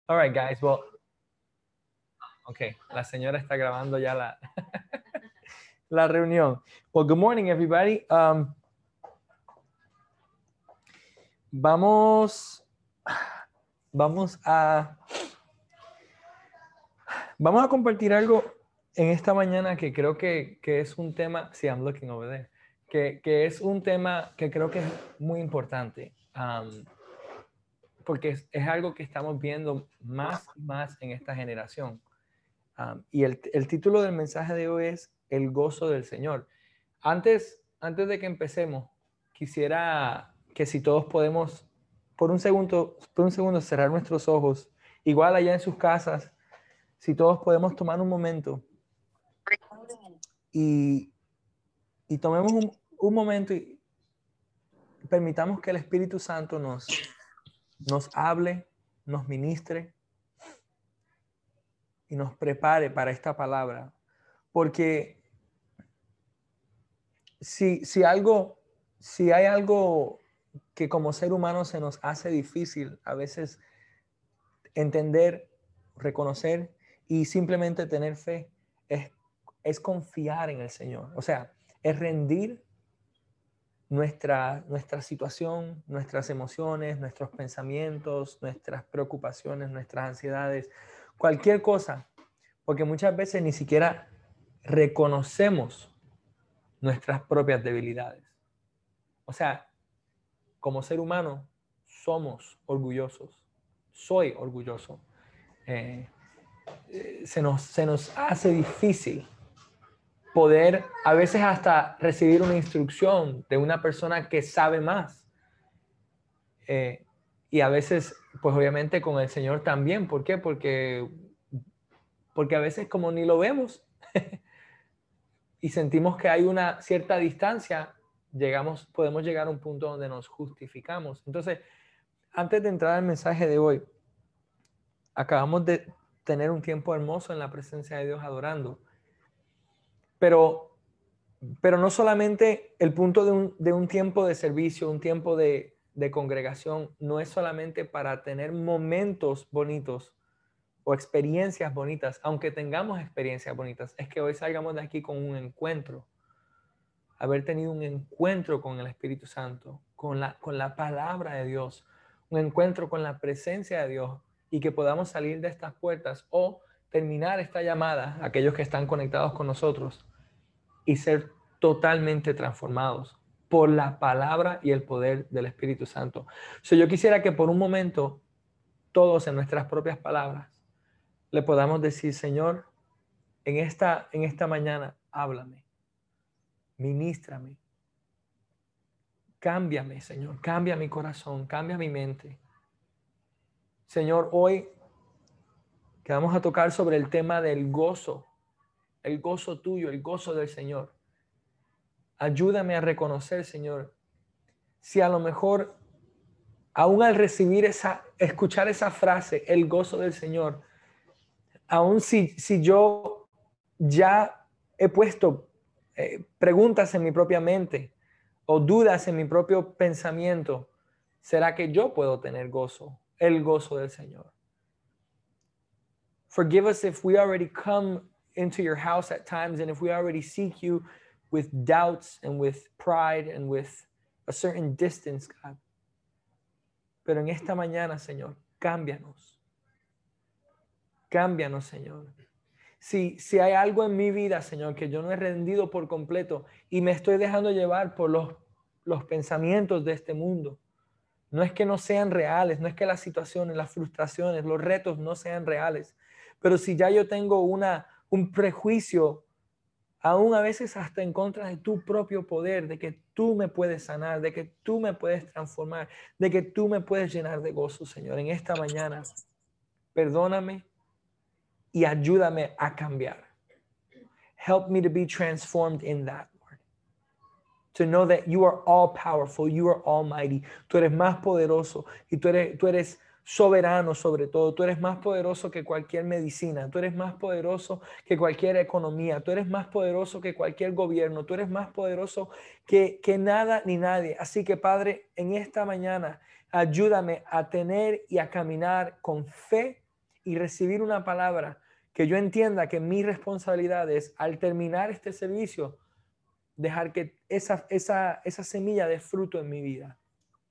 All right, guys. Well, okay. La señora está grabando ya la reunión. Well, good morning, everybody. Vamos a compartir algo en esta mañana que creo que es un tema. Sí, I'm looking over there. Que es un tema que creo que es muy importante. Porque es algo que estamos viendo más y más en esta generación. Y el título del mensaje de hoy es El gozo del Señor. Antes de que empecemos, quisiera que si todos podemos, por un segundo cerrar nuestros ojos, igual allá en sus casas, si todos podemos tomar un momento y tomemos un momento y permitamos que el Espíritu Santo nos hable, nos ministre y nos prepare para esta palabra. Porque si hay algo que como ser humano se nos hace difícil a veces entender, reconocer y simplemente tener fe, es confiar en el Señor. O sea, es rendir nuestra situación, nuestras emociones, nuestros pensamientos, nuestras preocupaciones, nuestras ansiedades, cualquier cosa, porque muchas veces ni siquiera reconocemos nuestras propias debilidades. O sea, como ser humano somos orgullosos. Soy orgulloso. Se nos hace difícil poder a veces hasta recibir una instrucción de una persona que sabe más. Y a veces, pues obviamente con el Señor también. ¿Por qué? Porque a veces como ni lo vemos y sentimos que hay una cierta distancia, podemos llegar a un punto donde nos justificamos. Entonces, antes de entrar al mensaje de hoy, acabamos de tener un tiempo hermoso en la presencia de Dios adorando. Pero no solamente el punto de un tiempo de servicio, un tiempo de congregación, no es solamente para tener momentos bonitos o experiencias bonitas, aunque tengamos experiencias bonitas, es que hoy salgamos de aquí con un encuentro, haber tenido un encuentro con el Espíritu Santo, con la palabra de Dios, un encuentro con la presencia de Dios y que podamos salir de estas puertas o terminar esta llamada, aquellos que están conectados con nosotros, y ser totalmente transformados por la palabra y el poder del Espíritu Santo. Yo quisiera que por un momento todos en nuestras propias palabras le podamos decir: Señor, en esta mañana háblame, ministrame, cámbiame, Señor, cambia mi corazón, cambia mi mente. Señor, hoy que vamos a tocar sobre el tema del gozo, el gozo tuyo, el gozo del Señor. Ayúdame a reconocer, Señor, si a lo mejor aún al escuchar esa frase, el gozo del Señor, aún si yo ya he puesto preguntas en mi propia mente o dudas en mi propio pensamiento, ¿será que yo puedo tener gozo, el gozo del Señor? Forgive us if we already come into your house at times and if we already seek you with doubts and with pride and with a certain distance, God. Pero en esta mañana, Señor, cámbianos. Cámbianos, Señor. Si hay algo en mi vida, Señor, que yo no he rendido por completo y me estoy dejando llevar por los pensamientos de este mundo, no es que no sean reales, no es que las situaciones, las frustraciones, los retos no sean reales, pero si ya yo tengo un prejuicio, aún a veces hasta en contra de tu propio poder, de que tú me puedes sanar, de que tú me puedes transformar, de que tú me puedes llenar de gozo, Señor, en esta mañana, perdóname y ayúdame a cambiar. Help me to be transformed in that, Lord. To know that you are all powerful, you are almighty. Tú eres más poderoso y tú eres soberano sobre todo. Tú eres más poderoso que cualquier medicina. Tú eres más poderoso que cualquier economía. Tú eres más poderoso que cualquier gobierno. Tú eres más poderoso que nada ni nadie. Así que, Padre, en esta mañana, ayúdame a tener y a caminar con fe y recibir una palabra que yo entienda que mi responsabilidad es, al terminar este servicio, dejar que esa semilla dé fruto en mi vida.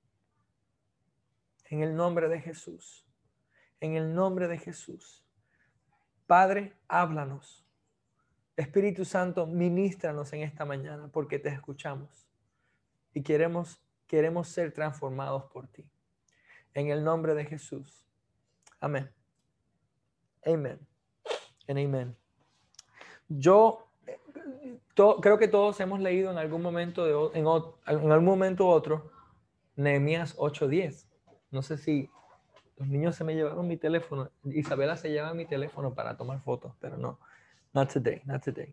En el nombre de Jesús. En el nombre de Jesús. Padre, háblanos. Espíritu Santo, ministranos en esta mañana porque te escuchamos y queremos ser transformados por ti. En el nombre de Jesús. Amén. Amén. And amén. Yo creo que todos hemos leído en algún momento en algún momento u otro Nehemías 8:10. No sé si los niños se me llevaron mi teléfono. Isabela se lleva mi teléfono para tomar fotos, pero no. Not today, not today.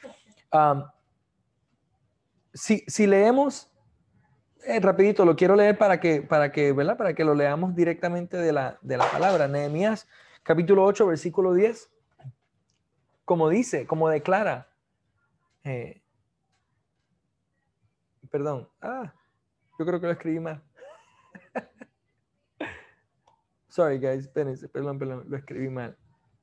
Si leemos, rapidito, lo quiero leer para que, ¿verdad? Para que lo leamos directamente de la palabra. Nehemías, capítulo 8, versículo 10. Como dice, como declara. Perdón. Yo creo que lo escribí mal. Sorry, guys. Espérense. Perdón, lo escribí mal.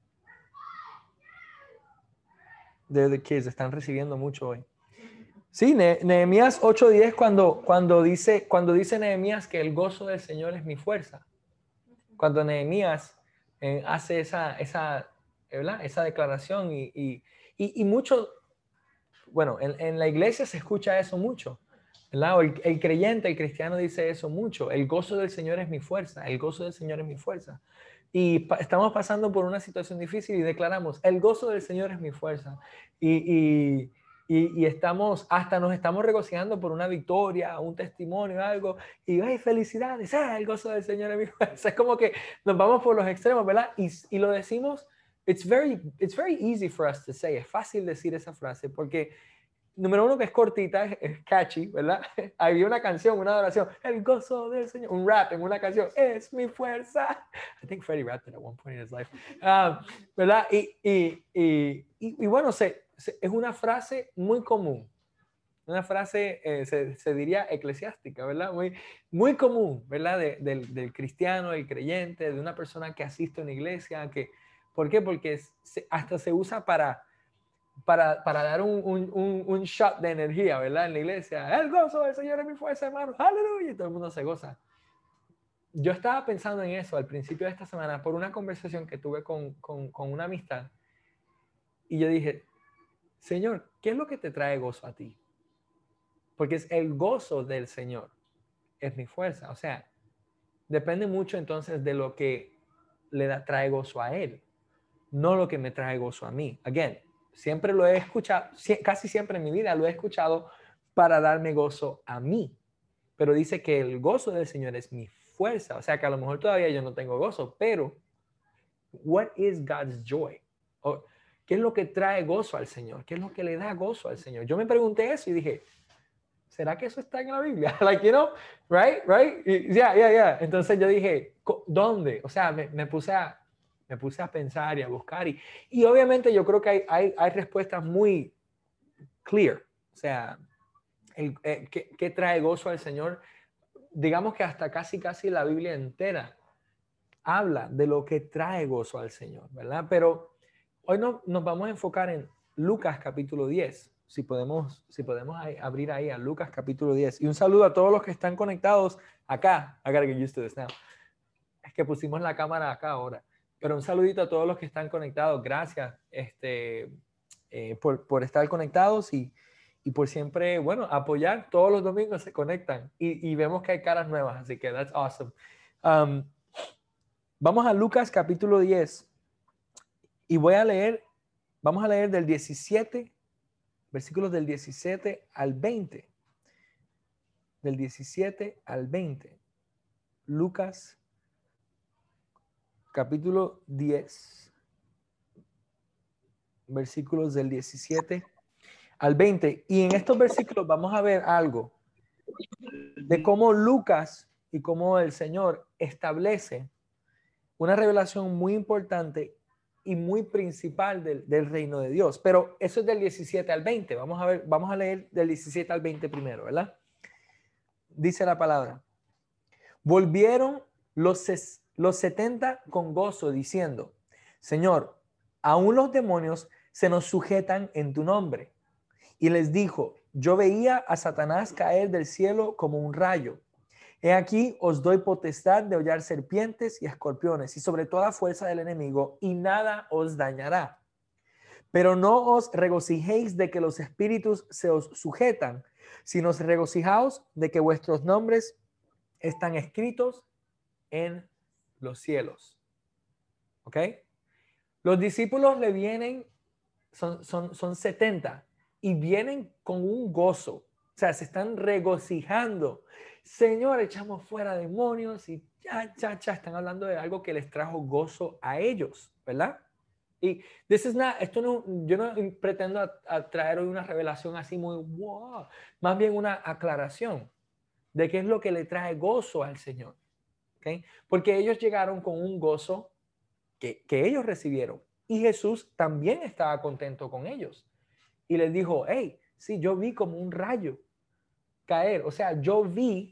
They're the kids. Están recibiendo mucho hoy. Sí, Nehemías 8:10 cuando dice Nehemías que el gozo del Señor es mi fuerza. Cuando Nehemías hace esa declaración y mucho, bueno, en la iglesia se escucha eso mucho, ¿verdad? O el creyente, el cristiano dice eso mucho. El gozo del Señor es mi fuerza. El gozo del Señor es mi fuerza. Y estamos pasando por una situación difícil y declaramos, el gozo del Señor es mi fuerza. Y nos estamos regocijando por una victoria, un testimonio, algo, y ¡ay, felicidades! El gozo del Señor es mi fuerza. Es como que nos vamos por los extremos, ¿verdad? Y lo decimos, it's very easy for us to say. Es fácil decir esa frase porque, número uno, que es cortita, es catchy, ¿verdad? Había una canción, una adoración, el gozo del Señor, un rap en una canción, es mi fuerza. I think Freddie rapped it at one point in his life. ¿Verdad? Y bueno, es una frase muy común. Una frase, se diría eclesiástica, ¿verdad? Muy común, ¿verdad? Del cristiano, del creyente, de una persona que asiste a una iglesia. ¿Por qué? Porque hasta se usa para dar un shot de energía, ¿verdad? En la iglesia. El gozo del Señor es mi fuerza, hermano. Aleluya. Y todo el mundo se goza. Yo estaba pensando en eso al principio de esta semana por una conversación que tuve con una amistad. Y yo dije, Señor, ¿qué es lo que te trae gozo a ti? Porque es el gozo del Señor. Es mi fuerza. O sea, depende mucho entonces de lo que trae gozo a Él. No lo que me trae gozo a mí. Again, siempre lo he escuchado, casi siempre en mi vida lo he escuchado para darme gozo a mí. Pero dice que el gozo del Señor es mi fuerza. O sea que a lo mejor todavía yo no tengo gozo, pero what is God's joy? ¿Qué es lo que trae gozo al Señor? ¿Qué es lo que le da gozo al Señor? Yo me pregunté eso y dije, ¿será que eso está en la Biblia? Like, you know, right? Yeah. Entonces yo dije, ¿dónde? O sea, me puse a pensar y a buscar y obviamente yo creo que hay respuestas muy clear. O sea, ¿qué trae gozo al Señor? Digamos que hasta casi la Biblia entera habla de lo que trae gozo al Señor, ¿verdad? Pero hoy nos vamos a enfocar en Lucas capítulo 10. Si podemos abrir ahí a Lucas capítulo 10. Y un saludo a todos los que están conectados acá. I gotta get used to this now. Es que pusimos la cámara acá ahora. Pero un saludito a todos los que están conectados. Gracias por estar conectados y por siempre, bueno, apoyar. Todos los domingos se conectan y vemos que hay caras nuevas. Así que that's awesome. Vamos a Lucas capítulo 10 y vamos a leer del 17, versículos del 17 al 20. Del 17 al 20. Lucas capítulo 10, versículos del 17 al 20. Y en estos versículos vamos a ver algo de cómo Lucas y cómo el Señor establece una revelación muy importante y muy principal del reino de Dios. Pero eso es del 17 al 20. Vamos a leer del 17 al 20 primero, ¿verdad? Dice la palabra. Volvieron los 70 con gozo, diciendo, Señor, aún los demonios se nos sujetan en tu nombre. Y les dijo, yo veía a Satanás caer del cielo como un rayo. He aquí os doy potestad de hollar serpientes y escorpiones y sobre toda fuerza del enemigo, y nada os dañará. Pero no os regocijéis de que los espíritus se os sujetan, sino os regocijaos de que vuestros nombres están escritos en los cielos. ¿Ok? Los discípulos le vienen, son 70 y vienen con un gozo. O sea, se están regocijando. Señor, echamos fuera demonios y están hablando de algo que les trajo gozo a ellos, ¿verdad? Y esto no, yo no pretendo a traer hoy una revelación así muy wow, más bien una aclaración de qué es lo que le trae gozo al Señor. ¿Okay? Porque ellos llegaron con un gozo que ellos recibieron y Jesús también estaba contento con ellos y les dijo, hey, sí, yo vi como un rayo caer, o sea, yo vi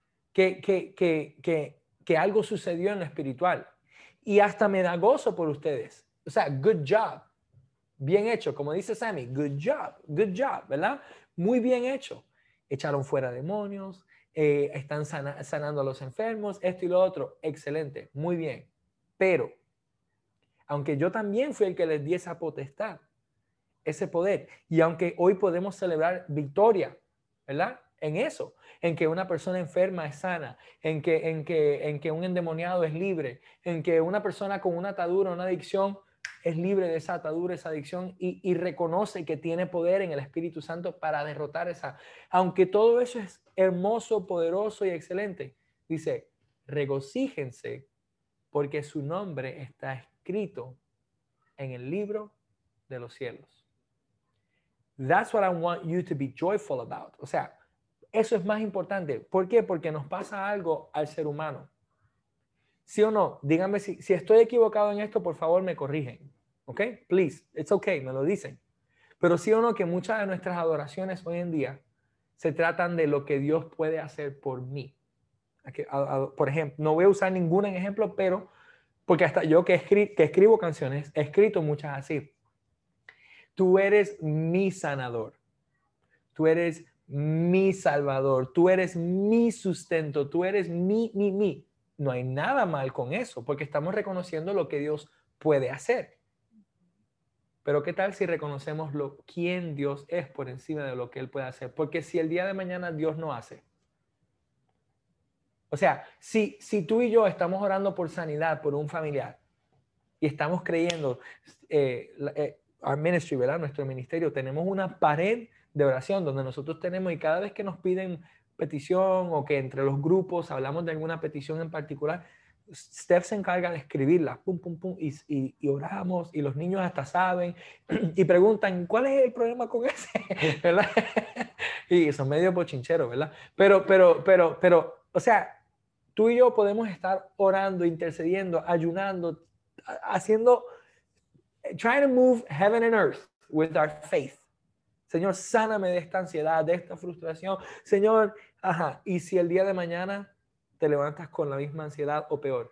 que algo sucedió en lo espiritual y hasta me da gozo por ustedes, o sea, good job, bien hecho, como dice Sammy, good job, ¿verdad? Muy bien hecho, echaron fuera demonios, están sanando a los enfermos, esto y lo otro, excelente, muy bien, pero aunque yo también fui el que les di esa potestad, ese poder, y aunque hoy podemos celebrar victoria, ¿verdad? En eso, en que una persona enferma es sana, en que un endemoniado es libre, en que una persona con una atadura, una adicción, es libre de esa atadura, esa adicción, y reconoce que tiene poder en el Espíritu Santo para derrotar esa. Aunque todo eso es hermoso, poderoso y excelente, dice, regocíjense porque su nombre está escrito en el libro de los cielos. That's what I want you to be joyful about. O sea, eso es más importante. ¿Por qué? Porque nos pasa algo al ser humano. ¿Sí o no? Díganme si estoy equivocado en esto, por favor me corrigen. ¿Ok? Please, it's okay, me lo dicen. Pero sí o no que muchas de nuestras adoraciones hoy en día se tratan de lo que Dios puede hacer por mí. Por ejemplo, no voy a usar ningún ejemplo, pero porque hasta yo que escribo canciones, he escrito muchas así. Tú eres mi sanador. Tú eres mi salvador. Tú eres mi sustento. Tú eres mi. No hay nada mal con eso, porque estamos reconociendo lo que Dios puede hacer. Pero ¿qué tal si reconocemos quién Dios es por encima de lo que Él puede hacer? Porque si el día de mañana Dios no hace. O sea, si tú y yo estamos orando por sanidad por un familiar y estamos creyendo, our ministry, ¿verdad? Nuestro ministerio, tenemos una pared de oración donde nosotros tenemos y cada vez que nos piden petición o que entre los grupos hablamos de alguna petición en particular, Steph se encarga de escribirla, pum, pum, pum, y oramos y los niños hasta saben y preguntan, ¿cuál es el problema con ese? ¿Verdad? Y son medio bochincheros, ¿verdad? Pero, o sea, tú y yo podemos estar orando, intercediendo, ayunando, haciendo, trying to move heaven and earth with our faith. Señor, sáname de esta ansiedad, de esta frustración. Señor, ajá. Y si el día de mañana te levantas con la misma ansiedad o peor,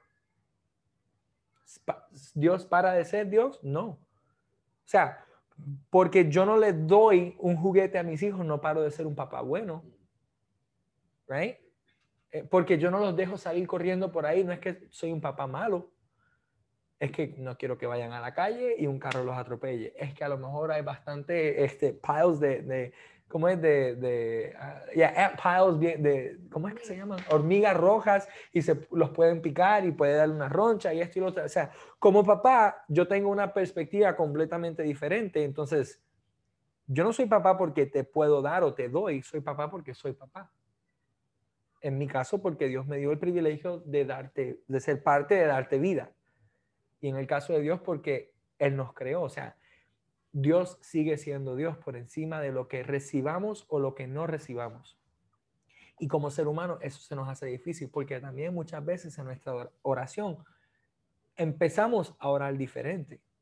¿Dios para de ser Dios? No. O sea, porque yo no le doy un juguete a mis hijos, no paro de ser un papá bueno. Right? Porque yo no los dejo salir corriendo por ahí, no es que soy un papá malo. Es que no quiero que vayan a la calle y un carro los atropelle. Es que a lo mejor hay bastante piles ¿cómo es? Ant piles, ¿cómo es que se llaman? Hormigas rojas y los pueden picar y puede darle una roncha y esto y lo otro. O sea, como papá, yo tengo una perspectiva completamente diferente. Entonces, yo no soy papá porque te puedo dar o te doy, soy papá porque soy papá. En mi caso, porque Dios me dio el privilegio de ser parte de darte vida. Y en el caso de Dios, porque Él nos creó. O sea, Dios sigue siendo Dios por encima de lo que recibamos o lo que no recibamos. Y como ser humano, eso se nos hace difícil, porque también muchas veces en nuestra oración empezamos a orar diferente.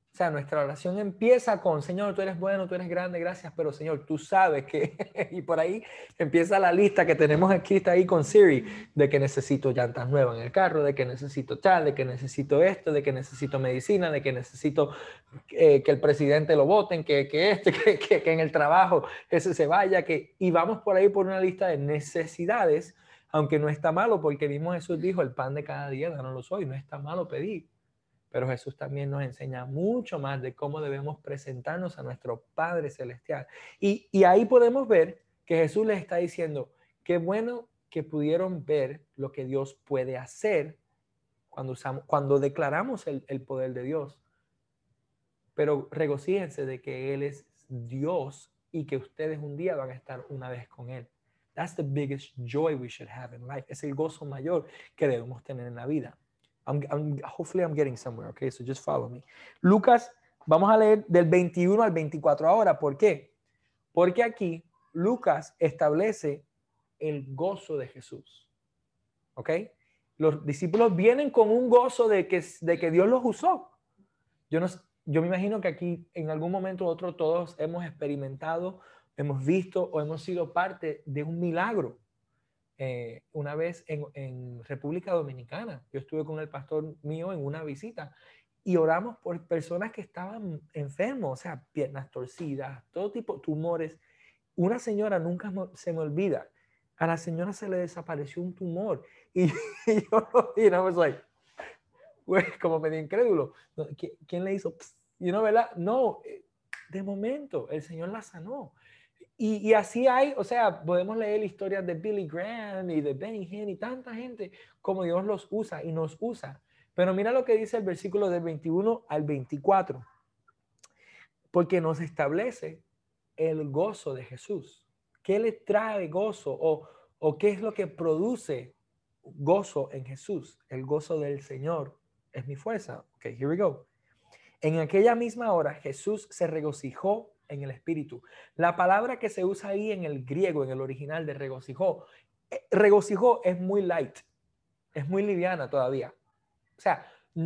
O sea, nuestra oración empieza con, Señor, tú eres bueno, tú eres grande, gracias, pero Señor, tú sabes que, y por ahí empieza la lista que tenemos escrita ahí con Siri, de que necesito llantas nuevas en el carro, de que necesito tal, de que necesito esto, de que necesito medicina, de que necesito que el presidente lo voten, que en el trabajo ese se vaya, y vamos por ahí por una lista de necesidades, aunque no está malo, porque mismo Jesús dijo, el pan de cada día, danoslo hoy, no está malo pedir. Pero Jesús también nos enseña mucho más de cómo debemos presentarnos a nuestro Padre Celestial. Y ahí podemos ver que Jesús les está diciendo, qué bueno que pudieron ver lo que Dios puede hacer cuando declaramos el poder de Dios. Pero regocíjense de que Él es Dios y que ustedes un día van a estar una vez con Él. That's the biggest joy we should have in life. Es el gozo mayor que debemos tener en la vida. Hopefully I'm getting somewhere, okay? So just follow me. Lucas, vamos a leer del 21 al 24 ahora. ¿Por qué? Porque aquí Lucas establece el gozo de Jesús, ¿ok? Los discípulos vienen con un gozo de que Dios los usó. Yo me imagino que aquí en algún momento u otro todos hemos experimentado, hemos visto o hemos sido parte de un milagro. Una vez en República Dominicana, yo estuve con el pastor mío en una visita y oramos por personas que estaban enfermos, o sea, piernas torcidas, todo tipo de tumores. Una señora, nunca se me olvida, a la señora se le desapareció un tumor y, y yo, I was like, como medio incrédulo, ¿quién le hizo? ¿Verdad? No, de momento el Señor la sanó. Y así hay, o sea, podemos leer historias de Billy Graham y de Benny Hinn y tanta gente como Dios los usa y nos usa. Pero mira lo que dice el versículo del 21 al 24. Porque nos establece el gozo de Jesús. ¿Qué le trae gozo o qué es lo que produce gozo en Jesús? El gozo del Señor es mi fuerza. Ok, here we go. En aquella misma hora Jesús se regocijó en el Espíritu. La palabra que se usa ahí en el griego, en el original de regocijó es muy light, es muy liviana todavía. O sea,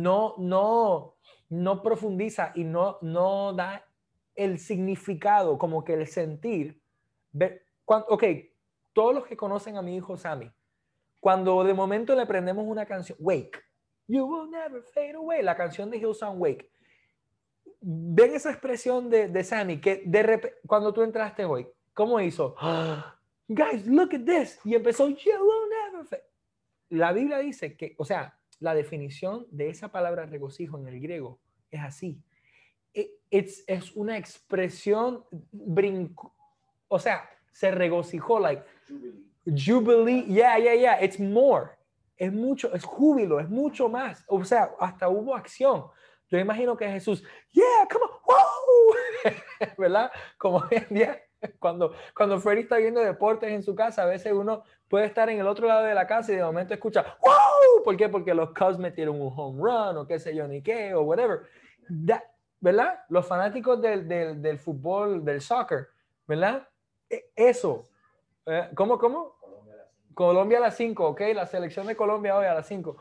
no profundiza y no da el significado, como que el sentir. Ok, todos los que conocen a mi hijo Sammy, cuando de momento le prendemos una canción, Wake, You Will Never Fade Away, la canción de Hillsong Wake, ven esa expresión de Sammy que de repente, cuando tú entraste hoy, ¿cómo hizo? Guys, look at this. Y empezó, You will never fail. La Biblia dice que, o sea, la definición de esa palabra regocijo en el griego es así. Es una expresión o sea, se regocijó, like jubilee, yeah, it's more. Es mucho, es júbilo, es mucho más. O sea, hasta hubo acción. Yo imagino que Jesús, yeah, come on, wow, ¿verdad? Como hoy en día, cuando Freddy está viendo deportes en su casa, a veces uno puede estar en el otro lado de la casa y de momento escucha, wow, ¿por qué? Porque los Cubs metieron un home run o qué sé yo ni qué, o whatever. ¿Verdad? Los fanáticos del fútbol, del soccer, ¿verdad? Eso. ¿Cómo? Colombia a las 5, ok, la selección de Colombia hoy a las 5.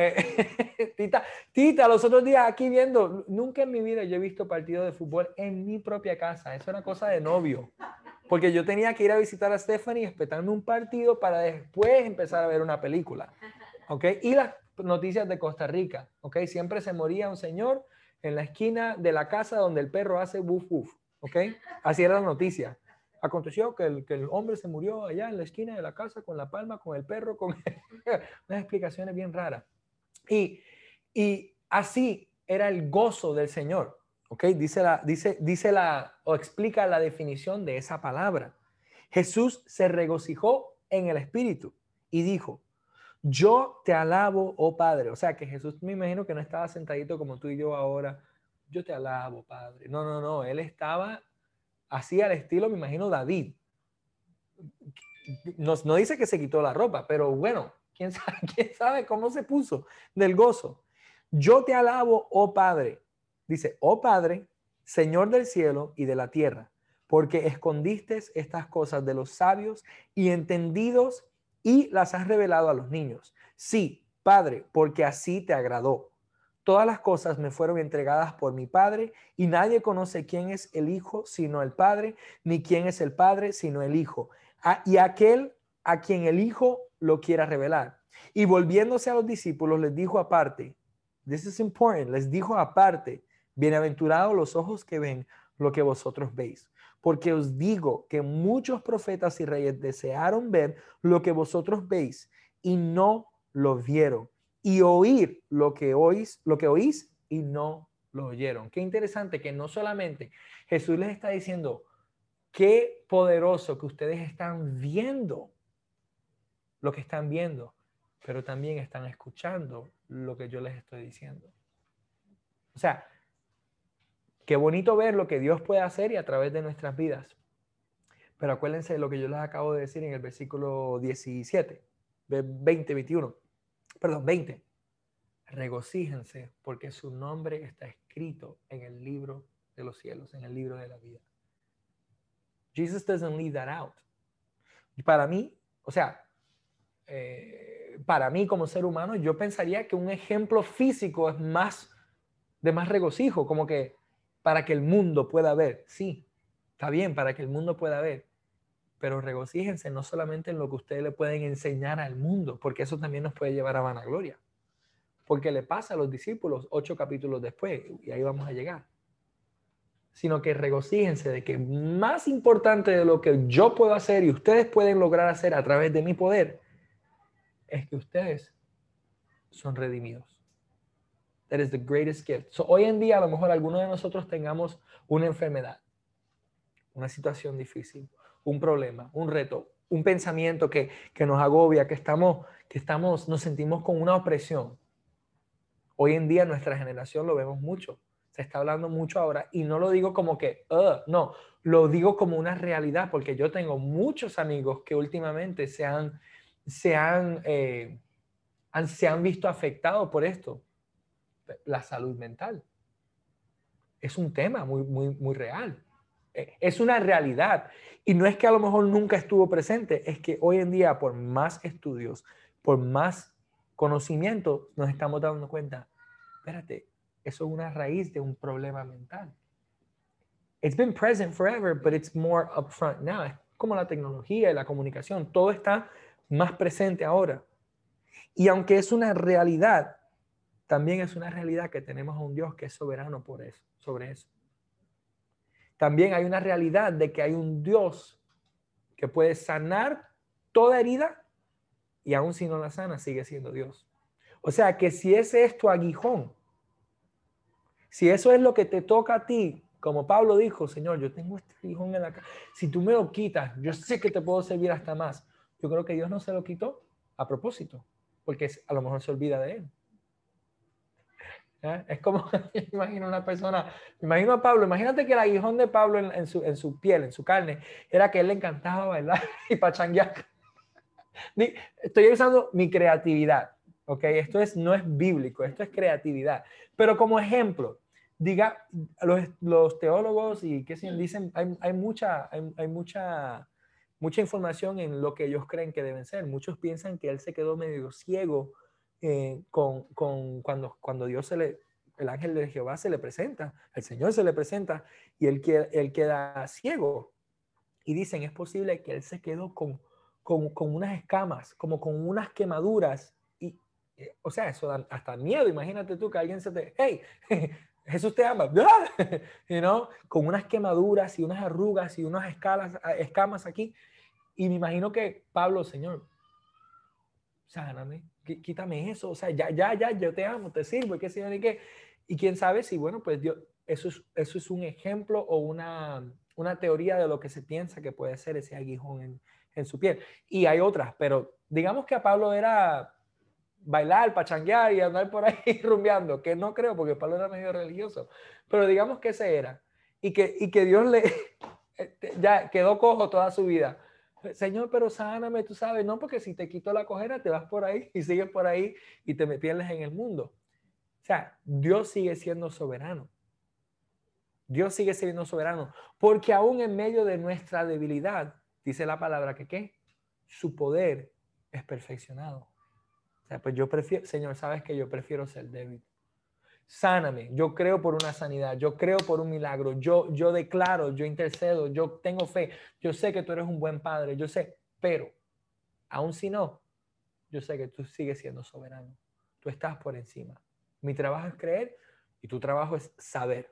Tita, los otros días aquí viendo, nunca en mi vida yo he visto partido de fútbol en mi propia casa, eso era cosa de novio, porque yo tenía que ir a visitar a Stephanie y espetarme un partido para después empezar a ver una película, ok, y las noticias de Costa Rica, ok, siempre se moría un señor en la esquina de la casa donde el perro hace woof woof, ok, así era la noticia. Aconteció que el hombre se murió allá en la esquina de la casa con la palma, con el perro, con unas explicaciones bien raras. Y así era el gozo del Señor. ¿Ok? O explica la definición de esa palabra. Jesús se regocijó en el Espíritu y dijo, yo te alabo, oh Padre. O sea, que Jesús, me imagino que no estaba sentadito como tú y yo ahora. Yo te alabo, Padre. No. Él estaba así al estilo, me imagino, David. No dice que se quitó la ropa, pero bueno, quién sabe cómo se puso del gozo. Yo te alabo, oh Padre. Dice, oh Padre, Señor del cielo y de la tierra, porque escondiste estas cosas de los sabios y entendidos y las has revelado a los niños. Sí, Padre, porque así te agradó. todas las cosas me fueron entregadas por mi Padre, y nadie conoce quién es el Hijo sino el Padre, ni quién es el Padre sino el Hijo, y aquel a quien el Hijo lo quiera revelar. Y volviéndose a los discípulos, les dijo aparte, this is important, les dijo aparte, bienaventurados los ojos que ven lo que vosotros veis, porque os digo que muchos profetas y reyes desearon ver lo que vosotros veis y no lo vieron, y oír lo que oís y no lo oyeron. Qué interesante que no solamente Jesús les está diciendo, qué poderoso que ustedes están viendo lo que están viendo, pero también están escuchando lo que yo les estoy diciendo. O sea, qué bonito ver lo que Dios puede hacer y a través de nuestras vidas. Pero acuérdense de lo que yo les acabo de decir en el versículo 17, 20. Regocíjense porque su nombre está escrito en el libro de los cielos, en el libro de la vida. Jesus doesn't leave that out. Y para mí, o sea, para mí como ser humano, yo pensaría que un ejemplo físico es de más regocijo, como que para que el mundo pueda ver. Sí, está bien, para que el mundo pueda ver. Pero regocíjense no solamente en lo que ustedes le pueden enseñar al mundo, porque eso también nos puede llevar a vanagloria. Porque le pasa a los discípulos 8 capítulos después, y ahí vamos a llegar. Sino que regocíjense de que más importante de lo que yo puedo hacer y ustedes pueden lograr hacer a través de mi poder, es que ustedes son redimidos. That is the greatest gift. So, hoy en día a lo mejor algunos de nosotros tengamos una enfermedad, una situación difícil, un problema, un reto, un pensamiento que nos agobia, que nos sentimos con una opresión. Hoy en día nuestra generación lo vemos mucho. Se está hablando mucho ahora y no lo digo como que, no, lo digo como una realidad porque yo tengo muchos amigos que últimamente se han visto afectados por esto. La salud mental es un tema muy, muy, muy real. Es una realidad. Y no es que a lo mejor nunca estuvo presente, es que hoy en día por más estudios, por más conocimiento, nos estamos dando cuenta, espérate, eso es una raíz de un problema mental. It's been present forever, but it's more upfront now. Es como la tecnología y la comunicación, todo está más presente ahora. Y aunque es una realidad, también es una realidad que tenemos a un Dios que es soberano sobre eso. También hay una realidad de que hay un Dios que puede sanar toda herida y aún si no la sana, sigue siendo Dios. O sea que si ese es tu aguijón, si eso es lo que te toca a ti, como Pablo dijo, Señor, yo tengo este aguijón en la cara, si tú me lo quitas, yo sé que te puedo servir hasta más. Yo creo que Dios no se lo quitó a propósito, porque a lo mejor se olvida de él. Es como, imagino una persona, imagino a Pablo, imagínate que el aguijón de Pablo en su piel, en su carne, era que él le encantaba bailar y pachanguear. Estoy usando mi creatividad, ¿ok? No es bíblico, esto es creatividad. Pero como ejemplo, los teólogos y qué se dicen, hay mucha información en lo que ellos creen que deben ser. Muchos piensan que él se quedó medio ciego cuando el ángel de Jehová se le presenta, el Señor se le presenta y él queda ciego. Y dicen, es posible que él se quedó con unas escamas, como con unas quemaduras. O sea, eso da hasta miedo. Imagínate tú que alguien hey, Jesús te ama, con unas quemaduras y unas arrugas y unas escamas aquí. Y me imagino que Pablo, Señor, sáname, quítame eso, o sea, ya, yo te amo, te sirvo, y qué sé yo, ni qué. Y quién sabe si, bueno, pues Dios, eso es un ejemplo o una teoría de lo que se piensa que puede ser ese aguijón en su piel. Y hay otras, pero digamos que a Pablo era bailar, pachanguear y andar por ahí rumbeando, que no creo, porque Pablo era medio religioso, pero digamos que ese era, y que Dios ya quedó cojo toda su vida. Señor, pero sáname, tú sabes, no, porque si te quito la cojera, te vas por ahí y sigues por ahí y te me pierdes en el mundo. O sea, Dios sigue siendo soberano. Dios sigue siendo soberano, porque aún en medio de nuestra debilidad, dice la palabra que ¿qué? Su poder es perfeccionado. O sea, pues yo prefiero, Señor, sabes que yo prefiero ser débil. sáname, yo creo por una sanidad, yo creo por un milagro, yo declaro, yo intercedo, yo tengo fe, yo sé que tú eres un buen padre, yo sé, pero aun si no, yo sé que tú sigues siendo soberano, tú estás por encima. Mi trabajo es creer y tu trabajo es saber.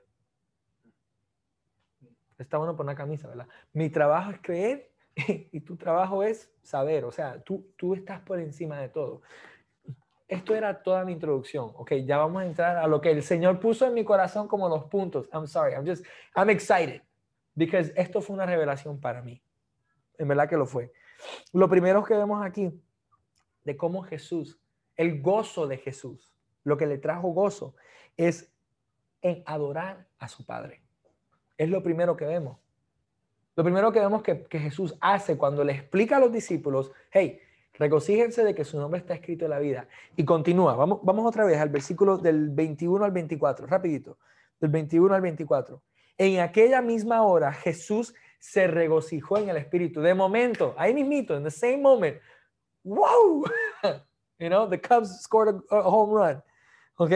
Está bueno por una camisa, ¿verdad? Mi trabajo es creer y tu trabajo es saber, o sea, tú estás por encima de todo. Esto era toda mi introducción. Ok, ya vamos a entrar a lo que el Señor puso en mi corazón como los puntos. I'm excited. Because esto fue una revelación para mí. En verdad que lo fue. Lo primero que vemos aquí, de cómo Jesús, el gozo de Jesús, lo que le trajo gozo, es en adorar a su Padre. Es lo primero que vemos. Lo primero que vemos que Jesús hace cuando le explica a los discípulos, hey, regocíjense de que su nombre está escrito en la vida. Y continúa, vamos otra vez al versículo del 21 al 24, rapidito, del 21 al 24. En aquella misma hora Jesús se regocijó en el Espíritu. De momento, ahí mismito, in the same moment, wow, you know, the Cubs scored a home run. ¿Ok?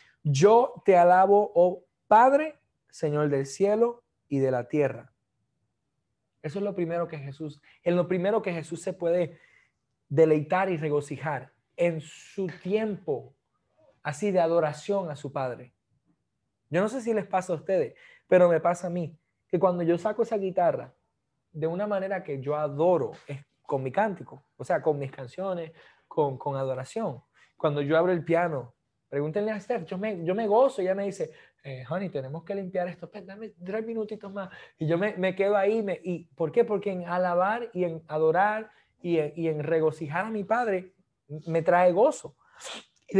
Yo te alabo, oh Padre, Señor del cielo y de la tierra. Eso es lo primero que Jesús, en lo primero que Jesús se puede deleitar y regocijar en su tiempo así de adoración a su Padre. Yo no sé si les pasa a ustedes, pero me pasa a mí, que cuando yo saco esa guitarra de una manera que yo adoro, es con mi cántico, o sea, con mis canciones, con adoración. Cuando yo abro el piano, pregúntenle a Steph, yo me gozo, ella me dice, honey, tenemos que limpiar esto, dame 3 minutitos más. Y yo me quedo ahí. ¿Y por qué? Porque en alabar y en adorar y en regocijar a mi Padre me trae gozo. Y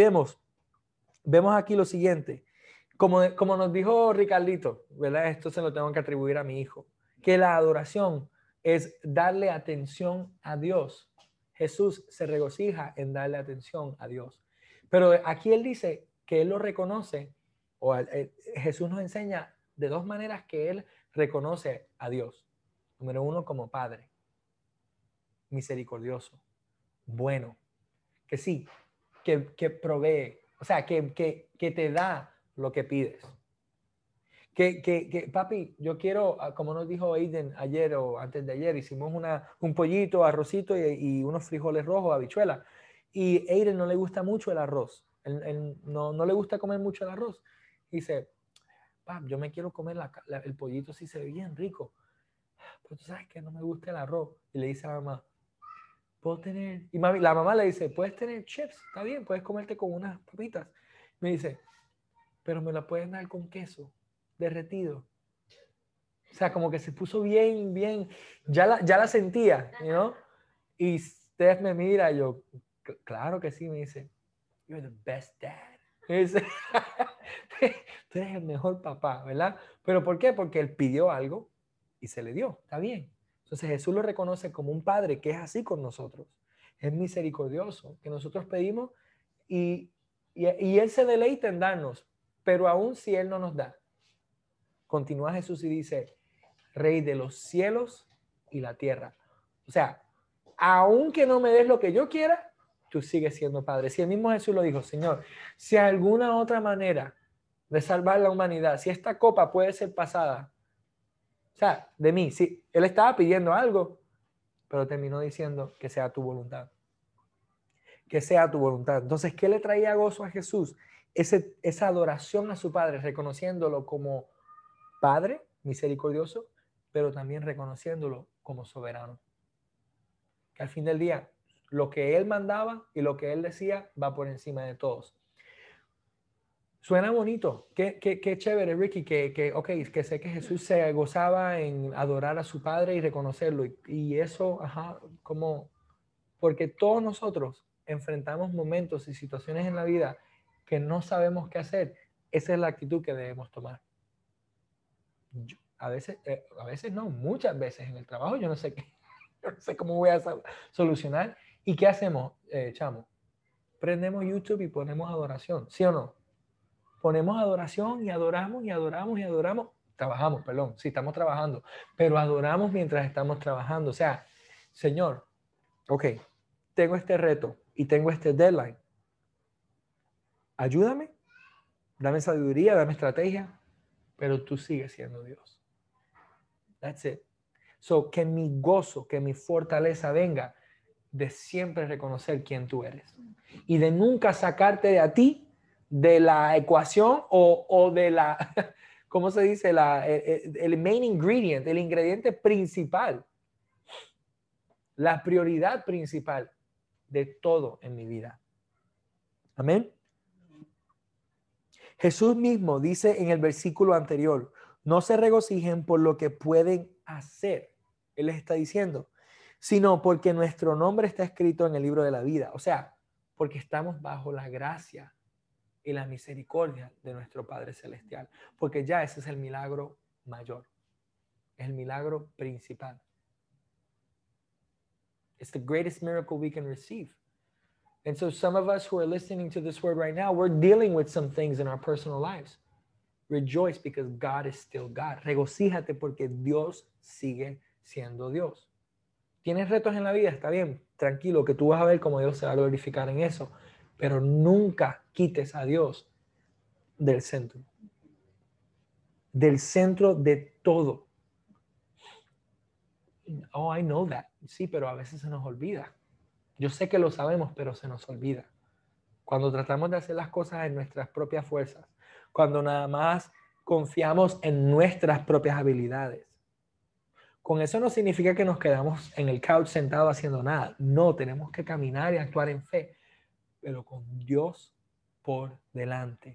vemos aquí lo siguiente. Como nos dijo Ricardito, ¿verdad? Esto se lo tengo que atribuir a mi hijo, que la adoración es darle atención a Dios. Jesús se regocija en darle atención a Dios. Pero aquí él dice que él lo reconoce, o Jesús nos enseña de dos maneras que él reconoce a Dios. Número uno, como Padre, misericordioso, bueno, que sí, que provee, o sea, que te da lo que pides. Papi, yo quiero, como nos dijo Aiden ayer o antes de ayer, hicimos un pollito, arrocito y unos frijoles rojos, habichuela. Y Aiden no le gusta mucho el arroz. Él no le gusta comer mucho el arroz. Y dice, pap, yo me quiero comer el pollito, sí se ve bien rico. Pero tú sabes que no me gusta el arroz. Y le dice a la mamá, ¿puedo tener? Y la mamá le dice, puedes tener chips, está bien, puedes comerte con unas papitas. Me dice, pero me la pueden dar con queso derretido. O sea, como que se puso bien, ya la sentía, ¿no? Y Steph me mira y yo, claro que sí, me dice, you're the best dad. Me dice, tú eres el mejor papá, ¿verdad? ¿Pero por qué? Porque él pidió algo y se le dio, está bien. Entonces Jesús lo reconoce como un padre que es así con nosotros. Es misericordioso, que nosotros pedimos y él se deleita en darnos, pero aún si él no nos da, continúa Jesús y dice, Rey de los cielos y la tierra. O sea, aunque no me des lo que yo quiera, tú sigues siendo Padre. Si el mismo Jesús lo dijo, Señor, si hay alguna otra manera de salvar la humanidad, si esta copa puede ser pasada, o sea, de mí, si él estaba pidiendo algo, pero terminó diciendo que sea tu voluntad. Que sea tu voluntad. Entonces, ¿qué le traía gozo a Jesús? Esa adoración a su Padre, reconociéndolo como Padre misericordioso, pero también reconociéndolo como soberano. Que al fin del día, lo que él mandaba y lo que él decía va por encima de todos. Suena bonito, qué chévere, Ricky, que sé que Jesús se gozaba en adorar a su Padre y reconocerlo. Y eso, porque todos nosotros enfrentamos momentos y situaciones en la vida que no sabemos qué hacer. Esa es la actitud que debemos tomar. A veces no, muchas veces en el trabajo yo no sé cómo voy a solucionar. ¿Y qué hacemos, chamo? Prendemos YouTube y ponemos adoración, ¿sí o no? Ponemos adoración y adoramos y adoramos y adoramos. Trabajamos, perdón, sí, estamos trabajando, pero adoramos mientras estamos trabajando. O sea, Señor, ok, tengo este reto y tengo este deadline. Ayúdame, dame sabiduría, dame estrategia, pero tú sigues siendo Dios. That's it. So, que mi gozo, que mi fortaleza venga de siempre reconocer quién tú eres y de nunca sacarte de a ti de la ecuación o de la, ¿cómo se dice? El main ingredient, el ingrediente principal, la prioridad principal de todo en mi vida. Amén. Jesús mismo dice en el versículo anterior, no se regocijen por lo que pueden hacer. Él les está diciendo, sino porque nuestro nombre está escrito en el libro de la vida. O sea, porque estamos bajo la gracia y la misericordia de nuestro Padre Celestial. Porque ya ese es el milagro mayor. Es el milagro principal. It's the greatest miracle we can receive. And so some of us who are listening to this word right now, we're dealing with some things in our personal lives. Rejoice because God is still God. Regocíjate porque Dios sigue siendo Dios. ¿Tienes retos en la vida? Está bien, tranquilo, que tú vas a ver cómo Dios se va a glorificar en eso. Pero nunca quites a Dios del centro. Del centro de todo. Oh, I know that. Sí, pero a veces se nos olvida. Yo sé que lo sabemos, pero se nos olvida. Cuando tratamos de hacer las cosas en nuestras propias fuerzas, cuando nada más confiamos en nuestras propias habilidades. Con eso no significa que nos quedamos en el couch sentado haciendo nada. No, tenemos que caminar y actuar en fe, pero con Dios por delante.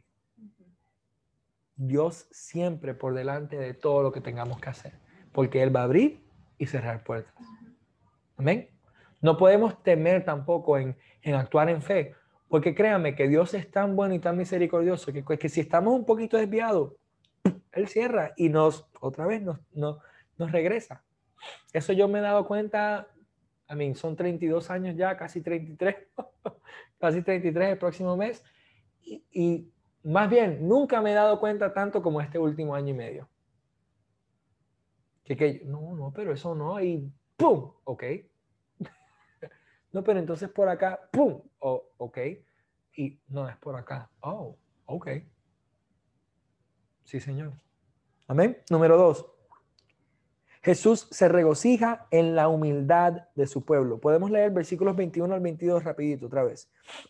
Dios siempre por delante de todo lo que tengamos que hacer, porque Él va a abrir y cerrar puertas. Amén. No podemos temer tampoco en actuar en fe, porque créanme que Dios es tan bueno y tan misericordioso que si estamos un poquito desviados, Él cierra y otra vez nos regresa. Eso yo me he dado cuenta, son 32 años ya, casi 33, casi 33 el próximo mes, y más bien, nunca me he dado cuenta tanto como este último año y medio. No, pero eso no, y ¡pum! Ok. No, pero entonces por acá, ¡pum! Oh, ok. Y no es por acá. Oh, ok. Sí, Señor. Amén. Número 2. Jesús se regocija en la humildad de su pueblo. Podemos leer versículos 21 al 22 rapidito otra vez.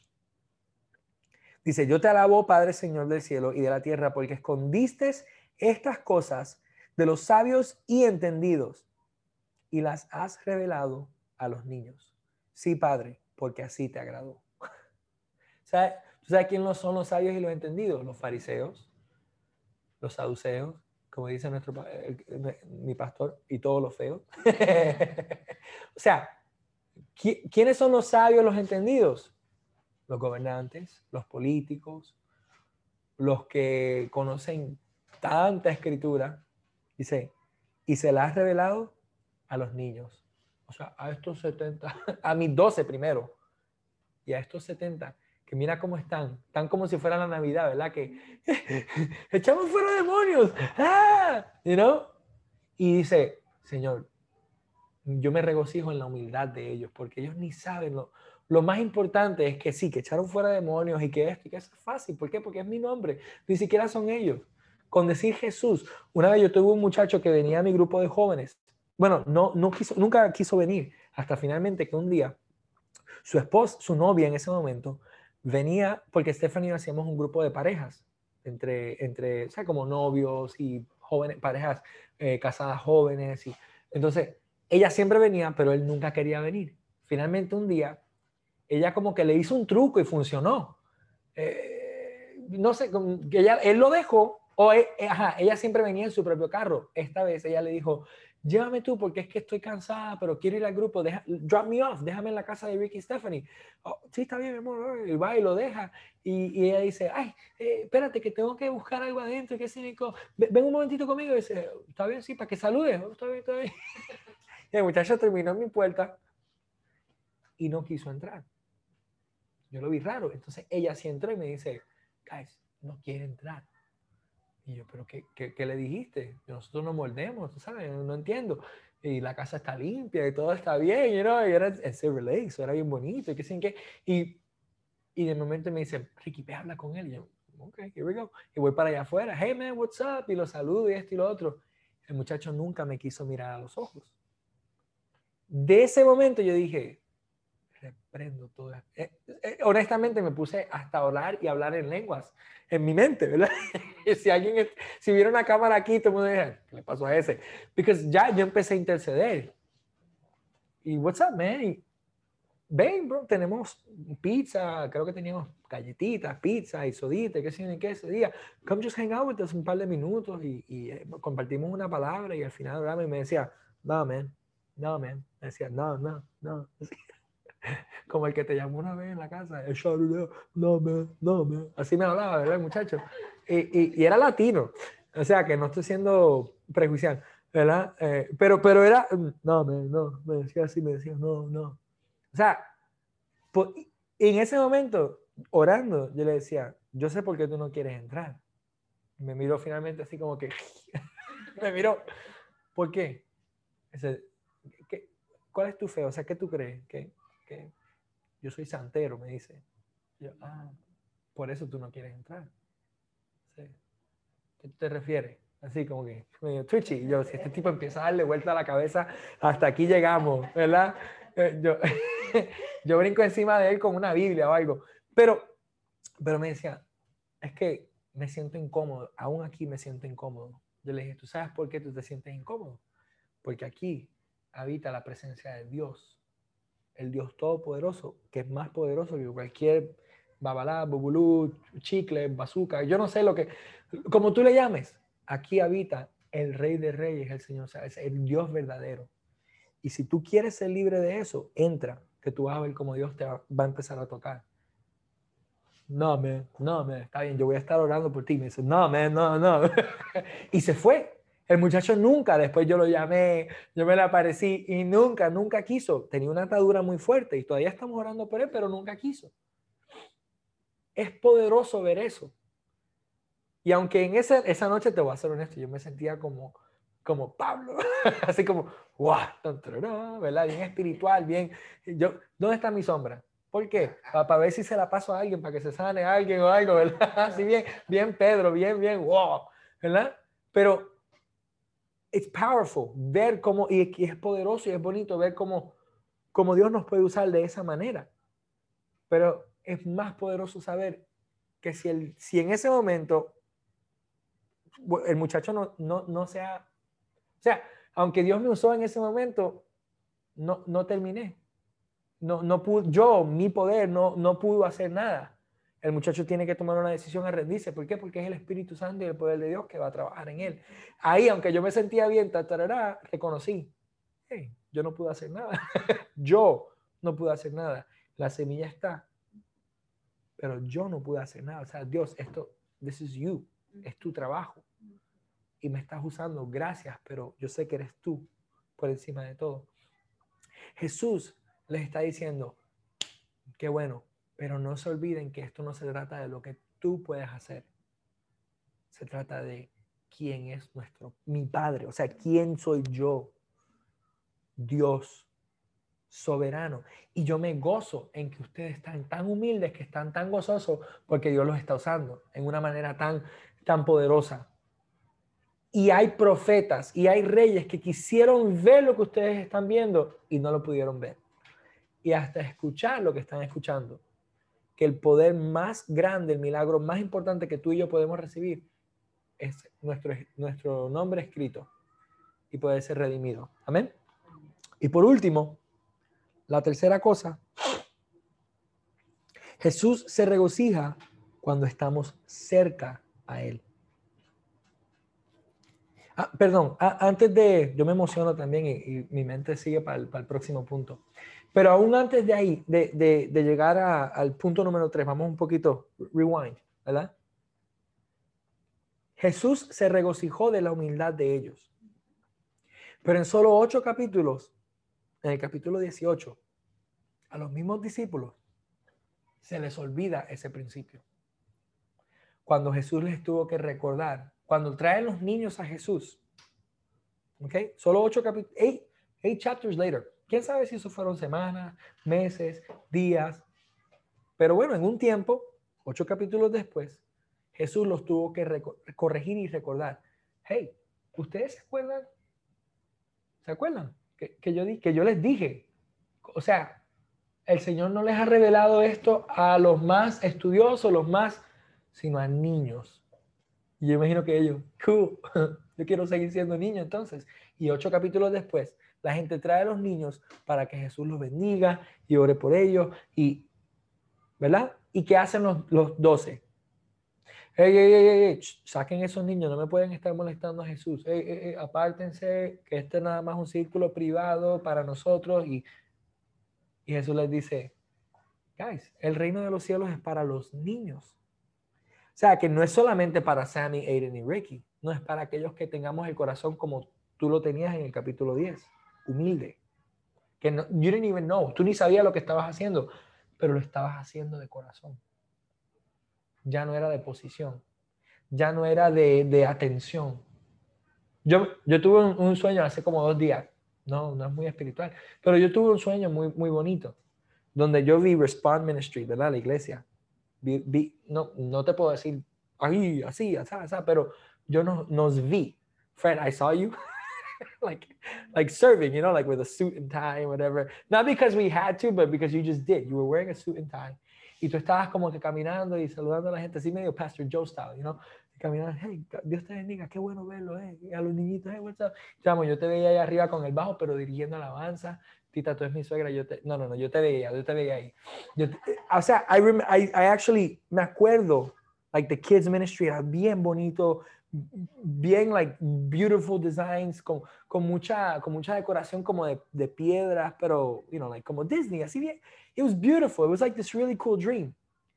Dice, yo te alabo, Padre, Señor del cielo y de la tierra, porque escondiste estas cosas de los sabios y entendidos y las has revelado a los niños. Sí, Padre, porque así te agradó. ¿Tú sabes quién son los sabios y los entendidos? Los fariseos, los saduceos, como dice mi pastor, y todos los feos. O sea, ¿quiénes son los sabios, los entendidos? Los gobernantes, los políticos, los que conocen tanta escritura, dice, y se la has revelado a los niños. O sea, a estos 70, a mis 12 primero, y a estos 70, que mira cómo están como si fuera la Navidad, ¿verdad? Que echamos fuera demonios, ¡ah! You know? Y dice, Señor, yo me regocijo en la humildad de ellos, porque ellos ni saben lo más importante es que sí, que echaron fuera demonios y que esto y que eso es fácil. ¿Por qué? Porque es mi nombre. Ni siquiera son ellos. Con decir Jesús, una vez yo tuve un muchacho que venía a mi grupo de jóvenes. Bueno, nunca quiso venir. Hasta finalmente que un día su esposa, su novia en ese momento, venía, porque Stephanie y yo hacíamos un grupo de parejas, o sea, como novios y jóvenes, parejas casadas jóvenes. Entonces, ella siempre venía, pero él nunca quería venir. Finalmente un día, ella como que le hizo un truco y funcionó. No sé, que él lo dejó, ella siempre venía en su propio carro. Esta vez ella le dijo, llévame tú porque es que estoy cansada, pero quiero ir al grupo, drop me off, déjame en la casa de Ricky y Stephanie. Oh, sí, está bien, mi amor, y va y lo deja. Y ella dice, ay, espérate que tengo que buscar algo adentro, que cínico, ven un momentito conmigo. Y dice, está bien, sí, para que saludes. Oh, está bien, está bien. Y el muchacho terminó en mi puerta y no quiso entrar. Yo lo vi raro. Entonces ella sí entró y me dice, guys, no quiere entrar. Y yo, ¿pero qué le dijiste? Nosotros nos mordemos, ¿tú sabes? No entiendo. Y la casa está limpia y todo está bien, you know? Y era en Silver Lake, eso era bien bonito. Y de momento me dice, Ricky, ve, habla con él. Y yo, ok, here we go. Y voy para allá afuera, hey man, what's up? Y lo saludo y esto y lo otro. El muchacho nunca me quiso mirar a los ojos. De ese momento yo dije, reprendo todo. Honestamente me puse hasta a orar y hablar en lenguas en mi mente, ¿verdad? Si hubiera una cámara aquí, todo el mundo diría, ¿qué le pasó a ese? Porque ya yo empecé a interceder. Y what's up, man? Y, ven, bro, tenemos pizza, creo que teníamos galletitas, pizza y sodita, qué sé yo ni qué ese día. Come just hang out with us un par de minutos y compartimos una palabra y al final oramos y me decía, no, man, no, man. Me decía, no, no, no. Como el que te llamó una vez en la casa, el no, man, no, man. Así me hablaba, ¿verdad, muchacho? Y era latino, o sea, que no estoy siendo prejuicial, ¿verdad? Pero era, no, man, no, me decía así, me decía, no, no. O sea, en ese momento, orando, yo le decía, yo sé por qué tú no quieres entrar. Me miró finalmente así como que, me miró, ¿por qué? Dice, ¿cuál es tu fe? O sea, ¿qué tú crees? Que yo soy santero, me dice. Yo, por eso tú no quieres entrar. Sí. ¿Qué te refieres? Así como que medio twitchy. Yo, si este tipo empieza a darle vuelta a la cabeza, hasta aquí llegamos, ¿verdad? Yo, yo brinco encima de él con una Biblia o algo. Pero me decía, es que me siento incómodo. Aún aquí me siento incómodo. Yo le dije, ¿tú sabes por qué tú te sientes incómodo? Porque aquí habita la presencia de Dios, el Dios Todopoderoso, que es más poderoso que cualquier babalá, bubulú, chicle, bazooka, yo no sé lo que, como tú le llames, aquí habita el Rey de Reyes, el Señor, o sea, es el Dios verdadero. Y si tú quieres ser libre de eso, entra, que tú vas a ver cómo Dios te va a empezar a tocar. No, man, está bien, yo voy a estar orando por ti. Me dice, no, man, no. Y se fue. El muchacho nunca, después yo lo llamé, yo me le aparecí y nunca quiso. Tenía una atadura muy fuerte y todavía estamos orando por él, pero nunca quiso. Es poderoso ver eso. Y aunque en esa noche, te voy a ser honesto, yo me sentía como Pablo, así como, guau, ¿verdad? Bien espiritual, bien. ¿Dónde está mi sombra? ¿Por qué? Para ver si se la paso a alguien, para que se sane a alguien o algo, ¿verdad? Así bien Pedro, bien, wow, ¿verdad? Pero it's powerful ver cómo, y es poderoso y es bonito ver cómo Dios nos puede usar de esa manera. Pero es más poderoso saber que si en ese momento el muchacho no sea, o sea, aunque Dios me usó en ese momento, no terminé. No pude, mi poder no pudo hacer nada. El muchacho tiene que tomar una decisión a rendirse. ¿Por qué? Porque es el Espíritu Santo y el poder de Dios que va a trabajar en él. Ahí, aunque yo me sentía bien, reconocí, hey, yo no pude hacer nada. Yo no pude hacer nada. La semilla está, pero yo no pude hacer nada. O sea, Dios, this is you, es tu trabajo. Y me estás usando, gracias, pero yo sé que eres tú por encima de todo. Jesús les está diciendo, qué bueno, pero no se olviden que esto no se trata de lo que tú puedes hacer. Se trata de quién es mi Padre, o sea, quién soy yo, Dios soberano. Y yo me gozo en que ustedes están tan humildes, que están tan gozosos, porque Dios los está usando en una manera tan poderosa. Y hay profetas y hay reyes que quisieron ver lo que ustedes están viendo y no lo pudieron ver. Y hasta escuchar lo que están escuchando. Que el poder más grande, el milagro más importante que tú y yo podemos recibir es nuestro nombre escrito y poder ser redimido. Amén. Y por último, la tercera cosa, Jesús se regocija cuando estamos cerca a Él. Perdón, yo me emociono también y mi mente sigue para el próximo punto. Pero aún antes de ahí, de llegar al punto número 3, vamos un poquito, rewind, ¿verdad? Jesús se regocijó de la humildad de ellos. Pero en solo 8 capítulos, en el capítulo 18, a los mismos discípulos se les olvida ese principio. Cuando Jesús les tuvo que recordar, cuando traen los niños a Jesús, ¿ok? Solo 8 capítulos, 8 chapters later. ¿Quién sabe si eso fueron semanas, meses, días? Pero bueno, en un tiempo, 8 capítulos después, Jesús los tuvo que corregir y recordar. Hey, ¿ustedes se acuerdan? ¿Se acuerdan? Que yo les dije. O sea, el Señor no les ha revelado esto a los más estudiosos, sino a niños. Y yo imagino que ellos, cool, yo quiero seguir siendo niño entonces. Y 8 capítulos después, la gente trae a los niños para que Jesús los bendiga y ore por ellos. Y, ¿verdad? ¿Y qué hacen los 12? Ey, saquen esos niños, no me pueden estar molestando a Jesús. Apártense, que este es nada más un círculo privado para nosotros. Y Jesús les dice, guys, el reino de los cielos es para los niños. O sea, que no es solamente para Sammy, Aiden y Ricky. No es para aquellos que tengamos el corazón como tú lo tenías en el capítulo 10. Humilde. Que no, you didn't even know. Tú ni sabías lo que estabas haciendo, pero lo estabas haciendo de corazón. Ya no era de posición. Ya no era de atención. Yo tuve un sueño hace como 2 días. No es muy espiritual. Pero yo tuve un sueño muy, muy bonito. Donde yo vi Respond Ministry, ¿verdad? La iglesia. No te puedo decir ahí, así, pero yo nos vi. Fred, I saw you. like serving, you know, like with a suit and tie, whatever. Not because we had to, but because you just did. You were wearing a suit and tie. Y tú estabas como que caminando y saludando a la gente, así medio Pastor Joe style, you know. Caminando, hey, Dios te bendiga, qué bueno verlo, y a los niñitos, hey, what's up? Chamo, yo te veía ahí arriba con el bajo, pero dirigiendo alabanza. Tita, tú eres mi suegra, yo te veía ahí. O sea, I actually me acuerdo, like the kids ministry era bien bonito, bien like beautiful designs, con mucha decoración como de piedras, pero, you know, like como Disney, así bien. It was beautiful. It was like this really cool dream.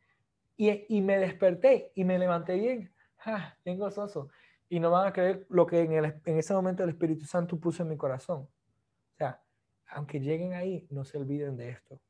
Y me desperté y me levanté bien gozoso. Y no van a creer lo que en ese momento el Espíritu Santo puso en mi corazón. O sea, aunque lleguen ahí, no se olviden de esto.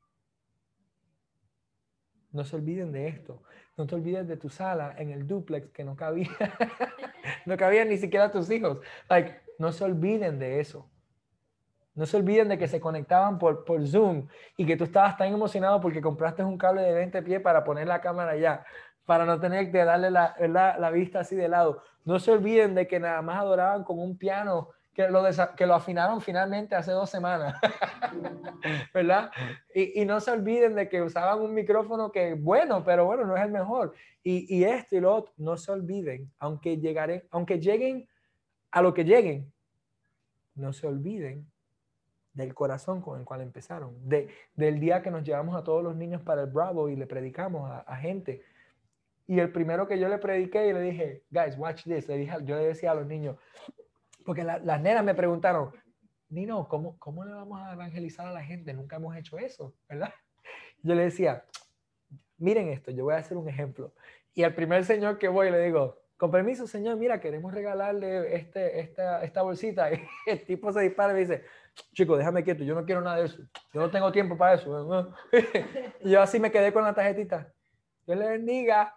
No se olviden de esto. No te olvides de tu sala en el duplex que no cabía. No cabían ni siquiera tus hijos. Like, no se olviden de eso. No se olviden de que se conectaban por Zoom y que tú estabas tan emocionado porque compraste un cable de 20 pies para poner la cámara allá, para no tener que darle la vista así de lado. No se olviden de que nada más adoraban con un piano que lo afinaron finalmente hace 2 semanas, ¿verdad? Y no se olviden de que usaban un micrófono que, bueno, pero bueno, no es el mejor. Y esto y lo otro, no se olviden, aunque lleguen a lo que lleguen, no se olviden del corazón con el cual empezaron, del día que nos llevamos a todos los niños para el Bravo y le predicamos a gente. Y el primero que yo le prediqué y le dije, guys, watch this, yo le decía a los niños, porque las nenas me preguntaron, Nino, ¿cómo le vamos a evangelizar a la gente? Nunca hemos hecho eso, ¿verdad? Yo le decía, miren esto, yo voy a hacer un ejemplo. Y al primer señor que voy le digo, con permiso, señor, mira, queremos regalarle esta bolsita. Y el tipo se dispara y me dice, chico, déjame quieto, yo no quiero nada de eso. Yo no tengo tiempo para eso. Y yo así me quedé con la tarjetita. Dios le bendiga.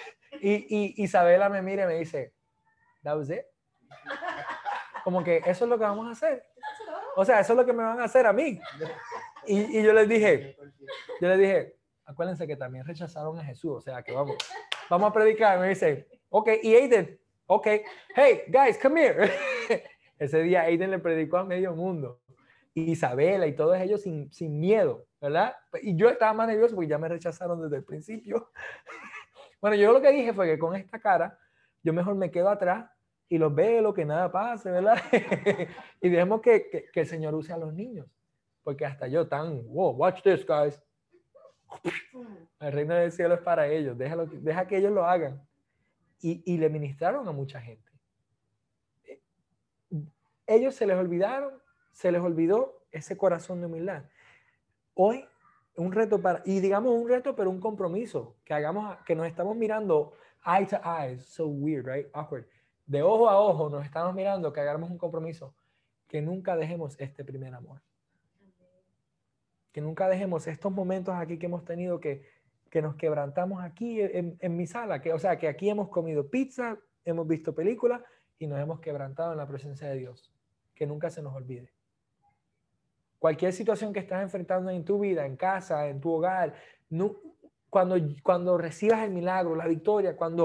Y Isabela me mira y me dice, that was it. Como que eso es lo que vamos a hacer. O sea, eso es lo que me van a hacer a mí. Y yo les dije, acuérdense que también rechazaron a Jesús. O sea, que vamos a predicar. Me dice, ok, y Aiden, ok, hey, guys, come here. Ese día Aiden le predicó a medio mundo. Y Isabela y todos ellos sin miedo, ¿verdad? Y yo estaba más nervioso porque ya me rechazaron desde el principio. Bueno, yo lo que dije fue que con esta cara, yo mejor me quedo atrás y los veo, que nada pase, ¿verdad? Y dejemos que el Señor use a los niños. Porque hasta yo wow, watch this, guys. El reino del cielo es para ellos. Deja que ellos lo hagan. Y le ministraron a mucha gente. Ellos se les olvidó ese corazón de humildad. Hoy, un reto un reto, pero un compromiso, que nos estamos mirando eye to eye, so weird, right? Awkward. De ojo a ojo nos estamos mirando, que hagamos un compromiso, que nunca dejemos este primer amor. Que nunca dejemos estos momentos aquí que hemos tenido, que nos quebrantamos aquí en mi sala, que aquí hemos comido pizza, hemos visto películas y nos hemos quebrantado en la presencia de Dios. Que nunca se nos olvide. Cualquier situación que estás enfrentando en tu vida, en casa, en tu hogar, cuando recibas el milagro, la victoria, cuando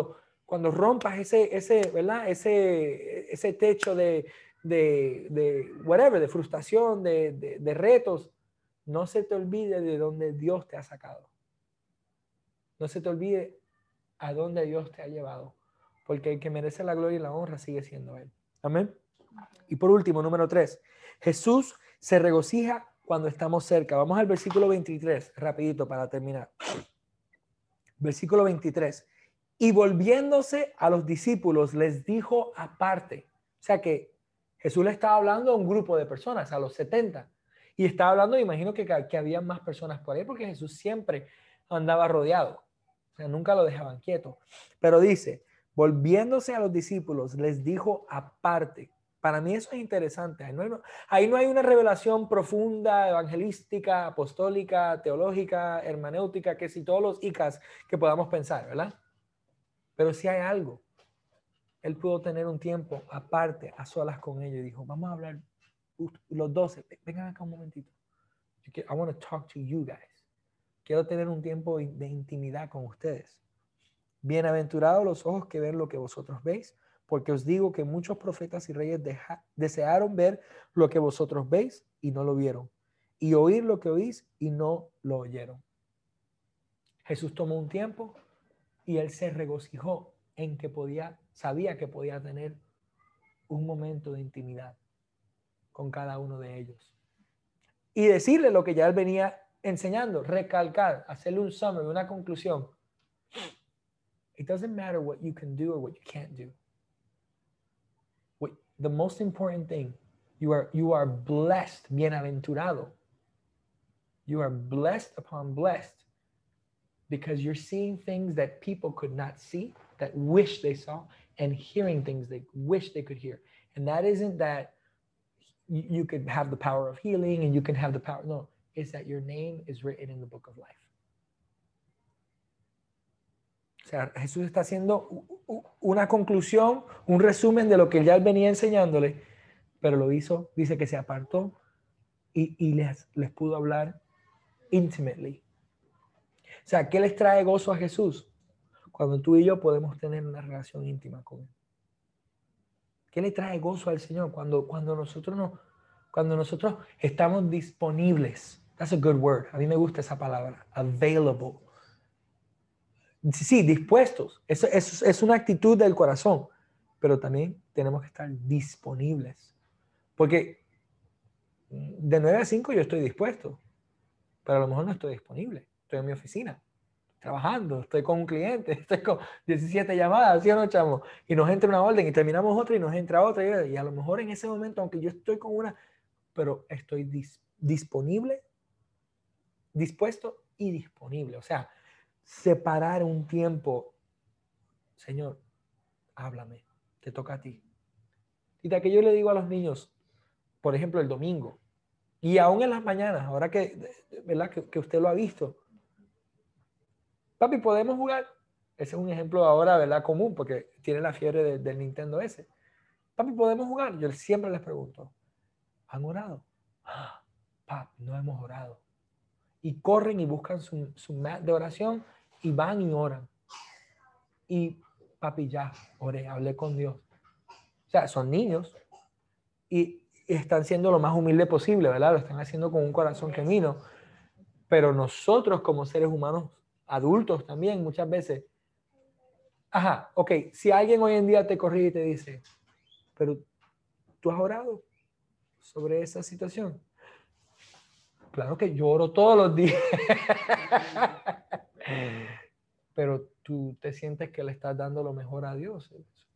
cuando rompas ¿verdad? Ese techo de whatever, de frustración, de retos, no se te olvide de dónde Dios te ha sacado. No se te olvide a dónde Dios te ha llevado. Porque el que merece la gloria y la honra sigue siendo Él. Amén. Y por último, número 3. Jesús se regocija cuando estamos cerca. Vamos al versículo 23, rapidito para terminar. Versículo 23. Y volviéndose a los discípulos, les dijo aparte. O sea que Jesús le estaba hablando a un grupo de personas, a los 70. Y estaba hablando, imagino que había más personas por ahí, porque Jesús siempre andaba rodeado. O sea, nunca lo dejaban quieto. Pero dice, volviéndose a los discípulos, les dijo aparte. Para mí eso es interesante. Ahí no hay una revelación profunda, evangelística, apostólica, teológica, hermenéutica, que si todos los icas que podamos pensar, ¿verdad? Pero sí hay algo. Él pudo tener un tiempo aparte, a solas con ellos, y dijo, vamos a hablar los 12. Vengan acá un momentito. I want to talk to you guys. Quiero tener un tiempo de intimidad con ustedes. Bienaventurados los ojos que ven lo que vosotros veis, porque os digo que muchos profetas y reyes desearon ver lo que vosotros veis y no lo vieron, y oír lo que oís y no lo oyeron. Jesús tomó un tiempo y él se regocijó en que sabía que podía tener un momento de intimidad con cada uno de ellos. Y decirle lo que ya él venía enseñando, recalcar, hacerle un summary, una conclusión. It doesn't matter what you can do or what you can't do. The most important thing, you are blessed, bienaventurado. You are blessed upon blessed because you're seeing things that people could not see, that wish they saw, and hearing things they wish they could hear. And that isn't that you could have the power of healing and you can have the power. No, it's that your name is written in the book of life. O sea, Jesús está haciendo una conclusión, un resumen de lo que ya él venía enseñándole, pero lo hizo, dice que se apartó y les pudo hablar intimately. O sea, ¿qué les trae gozo a Jesús? Cuando tú y yo podemos tener una relación íntima con Él. ¿Qué le trae gozo al Señor? Cuando nosotros estamos disponibles. That's a good word. A mí me gusta esa palabra. Available. Sí, dispuestos. Eso es una actitud del corazón. Pero también tenemos que estar disponibles. Porque de 9 a 5 yo estoy dispuesto. Pero a lo mejor no estoy disponible. Estoy en mi oficina, trabajando, estoy con un cliente, estoy con 17 llamadas, ¿sí o no, chamo? Y nos entra una orden y terminamos otra y nos entra otra. Y a lo mejor en ese momento, aunque yo estoy con una, pero estoy disponible, dispuesto y disponible. O sea, separar un tiempo. Señor, háblame, te toca a ti. Y de que yo le digo a los niños, por ejemplo, el domingo, y aún en las mañanas, ahora que, ¿verdad? Que usted lo ha visto. Papi, ¿podemos jugar? Ese es un ejemplo ahora, ¿verdad? Común, porque tiene la fiebre del Nintendo S. Papi, ¿podemos jugar? Yo siempre les pregunto, ¿han orado? Ah, papi, no hemos orado. Y corren y buscan su mat de oración y van y oran. Y papi, ya oré, hablé con Dios. O sea, son niños y están siendo lo más humilde posible, ¿verdad? Lo están haciendo con un corazón genuino. Pero nosotros como seres humanos, adultos también, muchas veces, ajá, ok, si alguien hoy en día te corrige y te dice, pero ¿tú has orado sobre esa situación? Claro que yo oro todos los días. Pero tú te sientes que le estás dando lo mejor a Dios.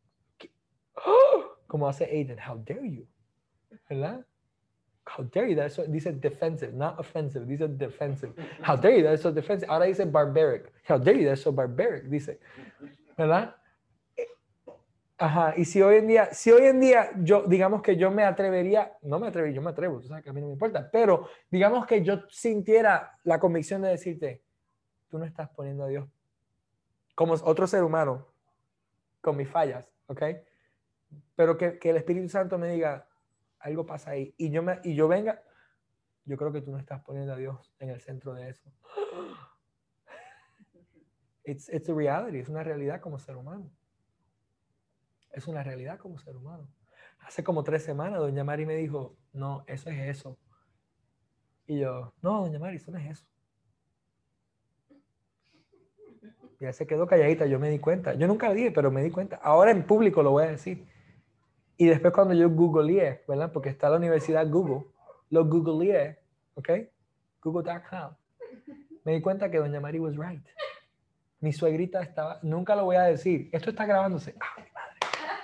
Como hace Aiden, how dare you, ¿verdad? How dare you, that's dice defensive, not offensive, dice defensive. How dare you, that's so defensive. Ahora dice barbaric. How dare you, that's so barbaric, dice. ¿Verdad? Ajá, y si hoy en día yo, digamos que yo me atrevería, no me atrevería, yo me atrevo, tú sabes que a mí no me importa, pero digamos que yo sintiera la convicción de decirte, tú no estás poniendo a Dios como otro ser humano, con mis fallas, ¿ok? Pero que el Espíritu Santo me diga, algo pasa ahí, y yo venga, yo creo que tú no estás poniendo a Dios en el centro de eso. It's a reality, es una realidad como ser humano. es una realidad como ser humano. Hace como 3 semanas, doña Mari me dijo, no, eso es eso. Y yo, no, doña Mari, eso no es eso. Y ella se quedó calladita, yo me di cuenta. Yo nunca lo dije, pero me di cuenta. Ahora en público lo voy a decir. Y después cuando yo googleé, ¿verdad? Porque está la universidad Google, lo googleé, ¿ok? Google.com. Me di cuenta que doña Mari was right. Mi suegrita estaba, nunca lo voy a decir. Esto está grabándose. ¡Ah, mi madre!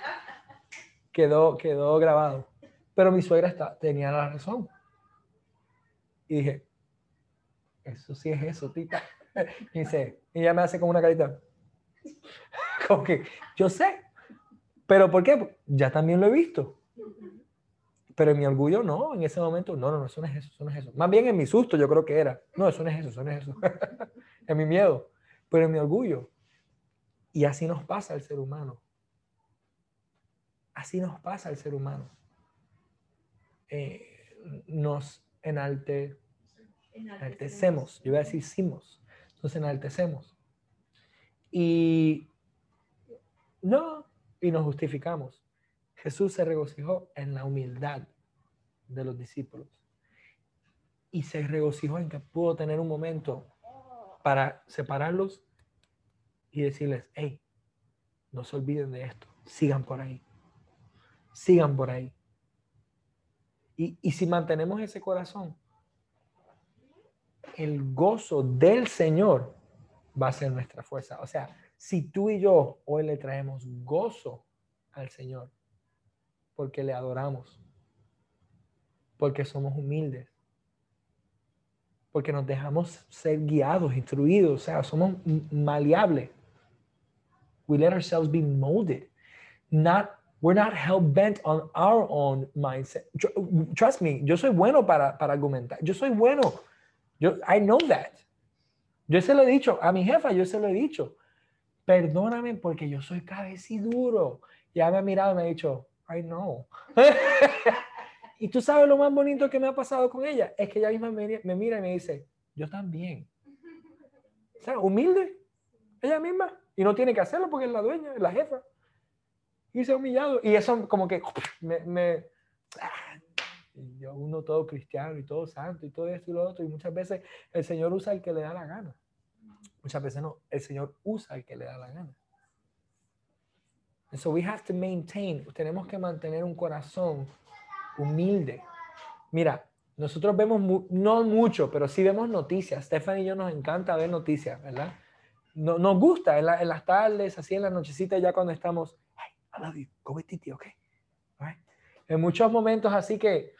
Quedó grabado. Pero mi suegra tenía la razón. Y dije, eso sí es eso, tita. Y ella me hace como una carita. Como que, yo sé. ¿Pero por qué? Ya también lo he visto. Pero en mi orgullo, no. En ese momento, no, eso no es eso, eso no es eso. Más bien en mi susto yo creo que era. No, eso no es eso, eso no es eso. En mi miedo. Pero en mi orgullo. Y así nos pasa al ser humano. Así nos pasa al ser humano. Nos enaltecemos. Yo voy a decir simos. Nos enaltecemos. Y no, y nos justificamos. Jesús se regocijó en la humildad de los discípulos. Y se regocijó en que pudo tener un momento para separarlos y decirles, hey, no se olviden de esto. Sigan por ahí. Sigan por ahí. Y si mantenemos ese corazón, el gozo del Señor va a ser nuestra fuerza. O sea, si tú y yo hoy le traemos gozo al Señor, porque le adoramos, porque somos humildes, porque nos dejamos ser guiados, instruidos, o sea, somos maleables. We let ourselves be molded. We're not hell-bent on our own mindset. Trust me, yo soy bueno para argumentar. Yo soy bueno. I know that. Yo se lo he dicho a mi jefa, yo se lo he dicho. Perdóname porque yo soy cabeciduro. Ya me ha mirado y me ha dicho, I know. Y tú sabes lo más bonito que me ha pasado con ella. Es que ella misma me mira y me dice, yo también. O sea, humilde. Ella misma. Y no tiene que hacerlo porque es la dueña, es la jefa. Y se ha humillado. Y eso como que y yo uno todo cristiano y todo santo y todo esto y lo otro. Y muchas veces el Señor usa el que le da la gana. Muchas veces no. El Señor usa el que le da la gana. So we have to maintain. Tenemos que mantener un corazón humilde. Mira, nosotros vemos, no mucho, pero sí vemos noticias. Stephanie y yo nos encanta ver noticias, ¿verdad? Nos gusta en las tardes, así en la nochecita, ya cuando estamos, hey, I love you, go with Titi, okay? Right? En muchos momentos así que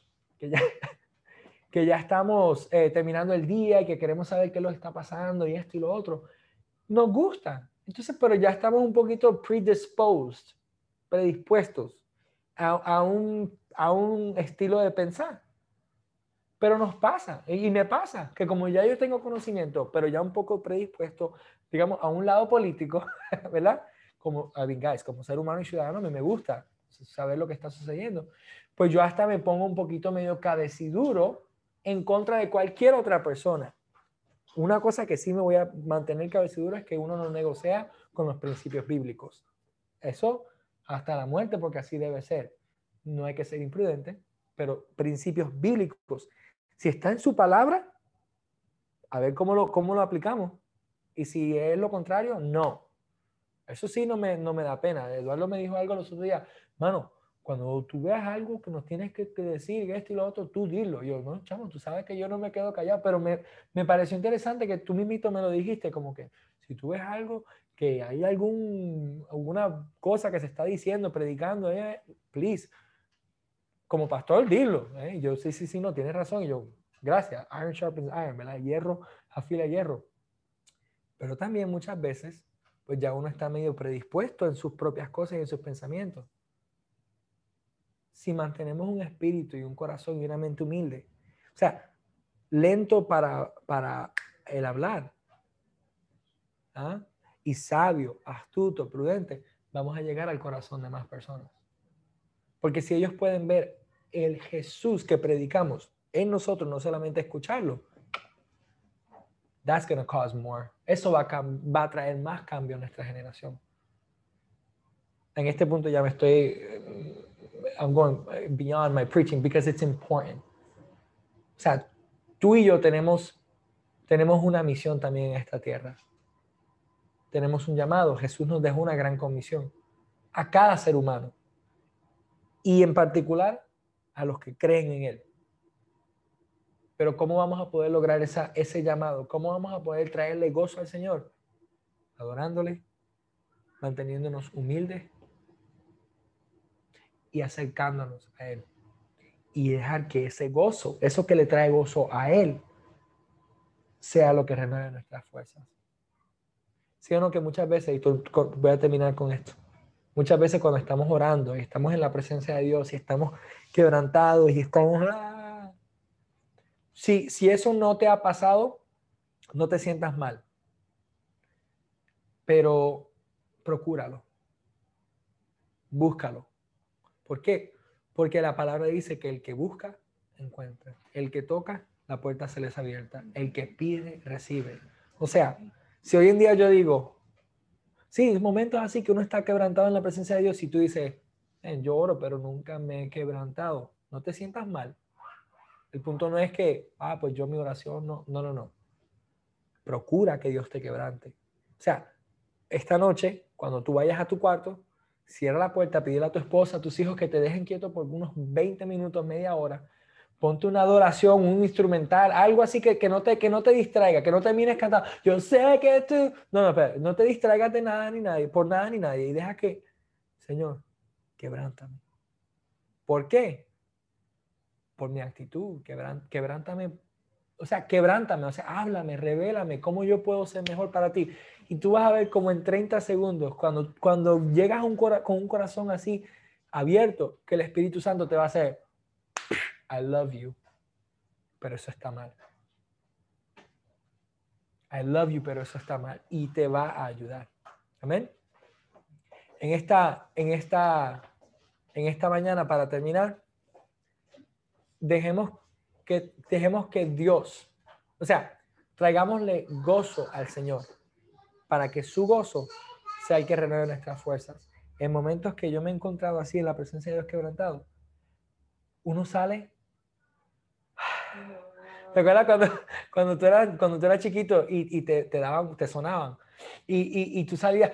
ya estamos terminando el día y que queremos saber qué es lo que está pasando y esto y lo otro. Nos gusta. Entonces, pero ya estamos un poquito predispuestos a un estilo de pensar. Pero nos pasa, y me pasa, que como ya yo tengo conocimiento, pero ya un poco predispuesto, digamos, a un lado político, ¿verdad? Como, guys, como ser humano y ciudadano, me gusta saber lo que está sucediendo. Pues yo hasta me pongo un poquito medio cabeciduro en contra de cualquier otra persona. Una cosa que sí me voy a mantener cabeciduro es que uno no negocia con los principios bíblicos. Eso hasta la muerte, porque así debe ser. No hay que ser imprudente, pero principios bíblicos. Si está en su palabra, a ver cómo lo aplicamos. Y si es lo contrario, no. Eso sí no me da pena. Eduardo me dijo algo los otros días. Mano, cuando tú veas algo que nos tienes que decir, esto y lo otro, tú dilo. Yo, no, chamo, tú sabes que yo no me quedo callado, pero me pareció interesante que tú mismito me lo dijiste, como que si tú ves algo, que hay alguna cosa que se está diciendo, predicando, please, como pastor, dilo. Yo, sí, no, tienes razón. Y yo, gracias. Iron sharpens iron, ¿verdad? Hierro afila hierro. Pero también muchas veces, pues ya uno está medio predispuesto en sus propias cosas y en sus pensamientos. Si mantenemos un espíritu y un corazón y una mente humilde, o sea, lento para el hablar, ¿ah? Y sabio, astuto, prudente, vamos a llegar al corazón de más personas. Porque si ellos pueden ver el Jesús que predicamos en nosotros, no solamente escucharlo, that's going to cause more. Eso va a traer más cambio a nuestra generación. en este punto ya me estoy, I'm going beyond my preaching because it's important. O sea, tú y yo tenemos una misión también en esta tierra. Tenemos un llamado. Jesús nos dejó una gran comisión a cada ser humano y en particular a los que creen en Él. Pero ¿cómo vamos a poder lograr ese llamado? ¿Cómo vamos a poder traerle gozo al Señor? Adorándole, manteniéndonos humildes y acercándonos a Él. Y dejar que ese gozo, eso que le trae gozo a Él, sea lo que renueve nuestras fuerzas. ¿Sí o no? Que muchas veces, y voy a terminar con esto, muchas veces cuando estamos orando y estamos en la presencia de Dios y estamos quebrantados y estamos... Si eso no te ha pasado, no te sientas mal. Pero procúralo. Búscalo. ¿Por qué? Porque la palabra dice que el que busca, encuentra. El que toca, la puerta se les abierta. El que pide, recibe. O sea, si hoy en día yo digo, sí, momentos así que uno está quebrantado en la presencia de Dios y tú dices, yo oro, pero nunca me he quebrantado. No te sientas mal. El punto no es que, pues yo mi oración, no. Procura que Dios te quebrante. O sea, esta noche, cuando tú vayas a tu cuarto, cierra la puerta, pídele a tu esposa, a tus hijos que te dejen quieto por unos 20 minutos, media hora. Ponte una adoración, un instrumental, algo así que no te distraiga, que no termines cantando. Yo sé que tú... No, espera, no te distraigas de nada ni nadie, por nada ni nadie. Y deja que, Señor, quebrántame. ¿Por qué? Por mi actitud, quebrántame. O sea, quebrántame, o sea, háblame, revélame cómo yo puedo ser mejor para ti. Y tú vas a ver como en 30 segundos, cuando llegas con un corazón así abierto, que el Espíritu Santo te va a hacer, I love you, pero eso está mal. I love you, pero eso está mal. Y te va a ayudar. Amén. En esta mañana, para terminar, dejemos que Dios, o sea, traigámosle gozo al Señor para que su gozo sea el que renueve nuestras fuerzas. En momentos que yo me he encontrado así en la presencia de Dios quebrantado, uno sale. ¿Te acuerdas cuando tú eras chiquito y te sonaban? Y tú salías,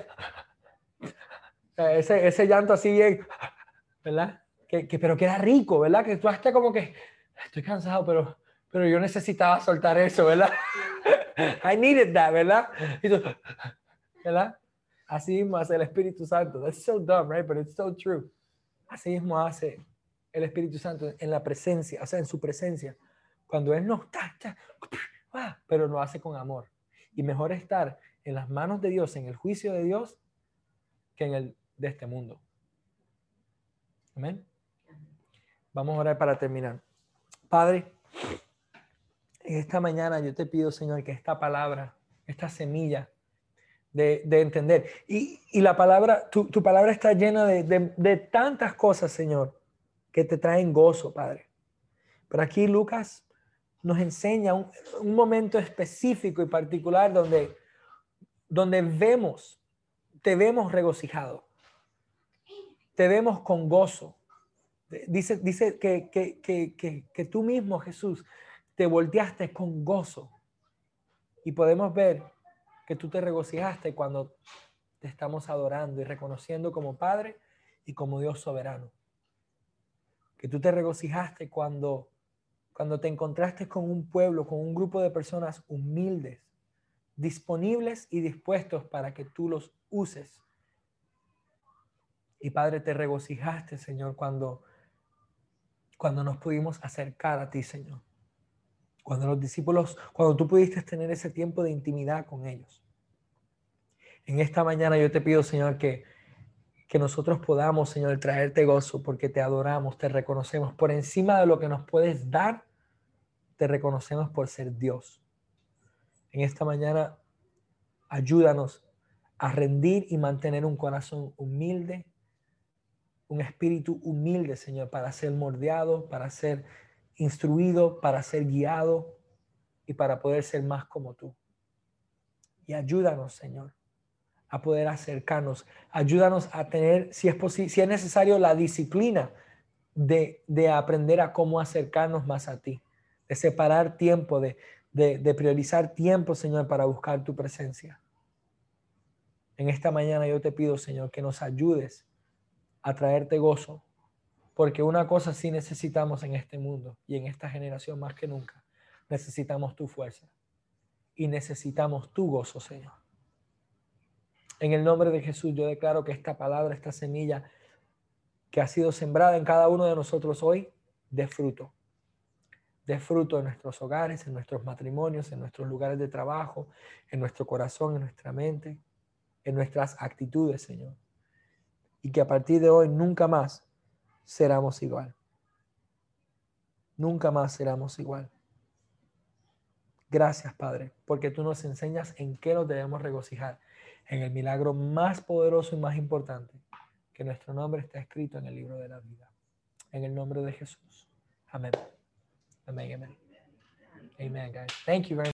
ese llanto así bien, ¿verdad? Pero que era rico, ¿verdad? Que tú hasta como que, estoy cansado, pero yo necesitaba soltar eso, ¿verdad? I needed that, ¿verdad? Y tú, ¿verdad? Así mismo hace el Espíritu Santo. That's so dumb, right? But it's so true. Así mismo hace el Espíritu Santo en la presencia, o sea, en su presencia. Cuando Él nos está, pero lo hace con amor. Y mejor estar en las manos de Dios, en el juicio de Dios, que en el de este mundo. Amén. Vamos a orar para terminar. Padre, en esta mañana yo te pido, Señor, que esta palabra, esta semilla de entender, y la palabra, tu palabra está llena de tantas cosas, Señor, que te traen gozo, Padre. Pero aquí Lucas nos enseña un momento específico y particular donde te vemos regocijado, te vemos con gozo. Dice que tú mismo, Jesús, te volteaste con gozo. Y podemos ver que tú te regocijaste cuando te estamos adorando y reconociendo como Padre y como Dios soberano. Que tú te regocijaste cuando te encontraste con un pueblo, con un grupo de personas humildes, disponibles y dispuestos para que tú los uses. Y Padre, te regocijaste, Señor, cuando nos pudimos acercar a ti, Señor. Cuando los discípulos, cuando tú pudiste tener ese tiempo de intimidad con ellos. En esta mañana yo te pido, Señor, que nosotros podamos, Señor, traerte gozo porque te adoramos, te reconocemos. Por encima de lo que nos puedes dar, te reconocemos por ser Dios. En esta mañana, ayúdanos a rendir y mantener un corazón humilde, un espíritu humilde, Señor, para ser moldeado, para ser instruido, para ser guiado y para poder ser más como tú. Y ayúdanos, Señor, a poder acercarnos. Ayúdanos a tener, si es posible, si es necesario, la disciplina de aprender a cómo acercarnos más a ti, de separar tiempo, de priorizar tiempo, Señor, para buscar tu presencia. En esta mañana yo te pido, Señor, que nos ayudes a traerte gozo, porque una cosa sí necesitamos en este mundo y en esta generación más que nunca. Necesitamos tu fuerza y necesitamos tu gozo, Señor. En el nombre de Jesús yo declaro que esta palabra, esta semilla que ha sido sembrada en cada uno de nosotros hoy, dé fruto. Dé fruto en nuestros hogares, en nuestros matrimonios, en nuestros lugares de trabajo, en nuestro corazón, en nuestra mente, en nuestras actitudes, Señor. Y que a partir de hoy nunca más seremos igual. Nunca más seremos igual. Gracias, Padre, porque tú nos enseñas en qué nos debemos regocijar, en el milagro más poderoso y más importante, que nuestro nombre está escrito en el libro de la vida. En el nombre de Jesús. Amén. Amén, amén. Amen, guys. Thank you very much.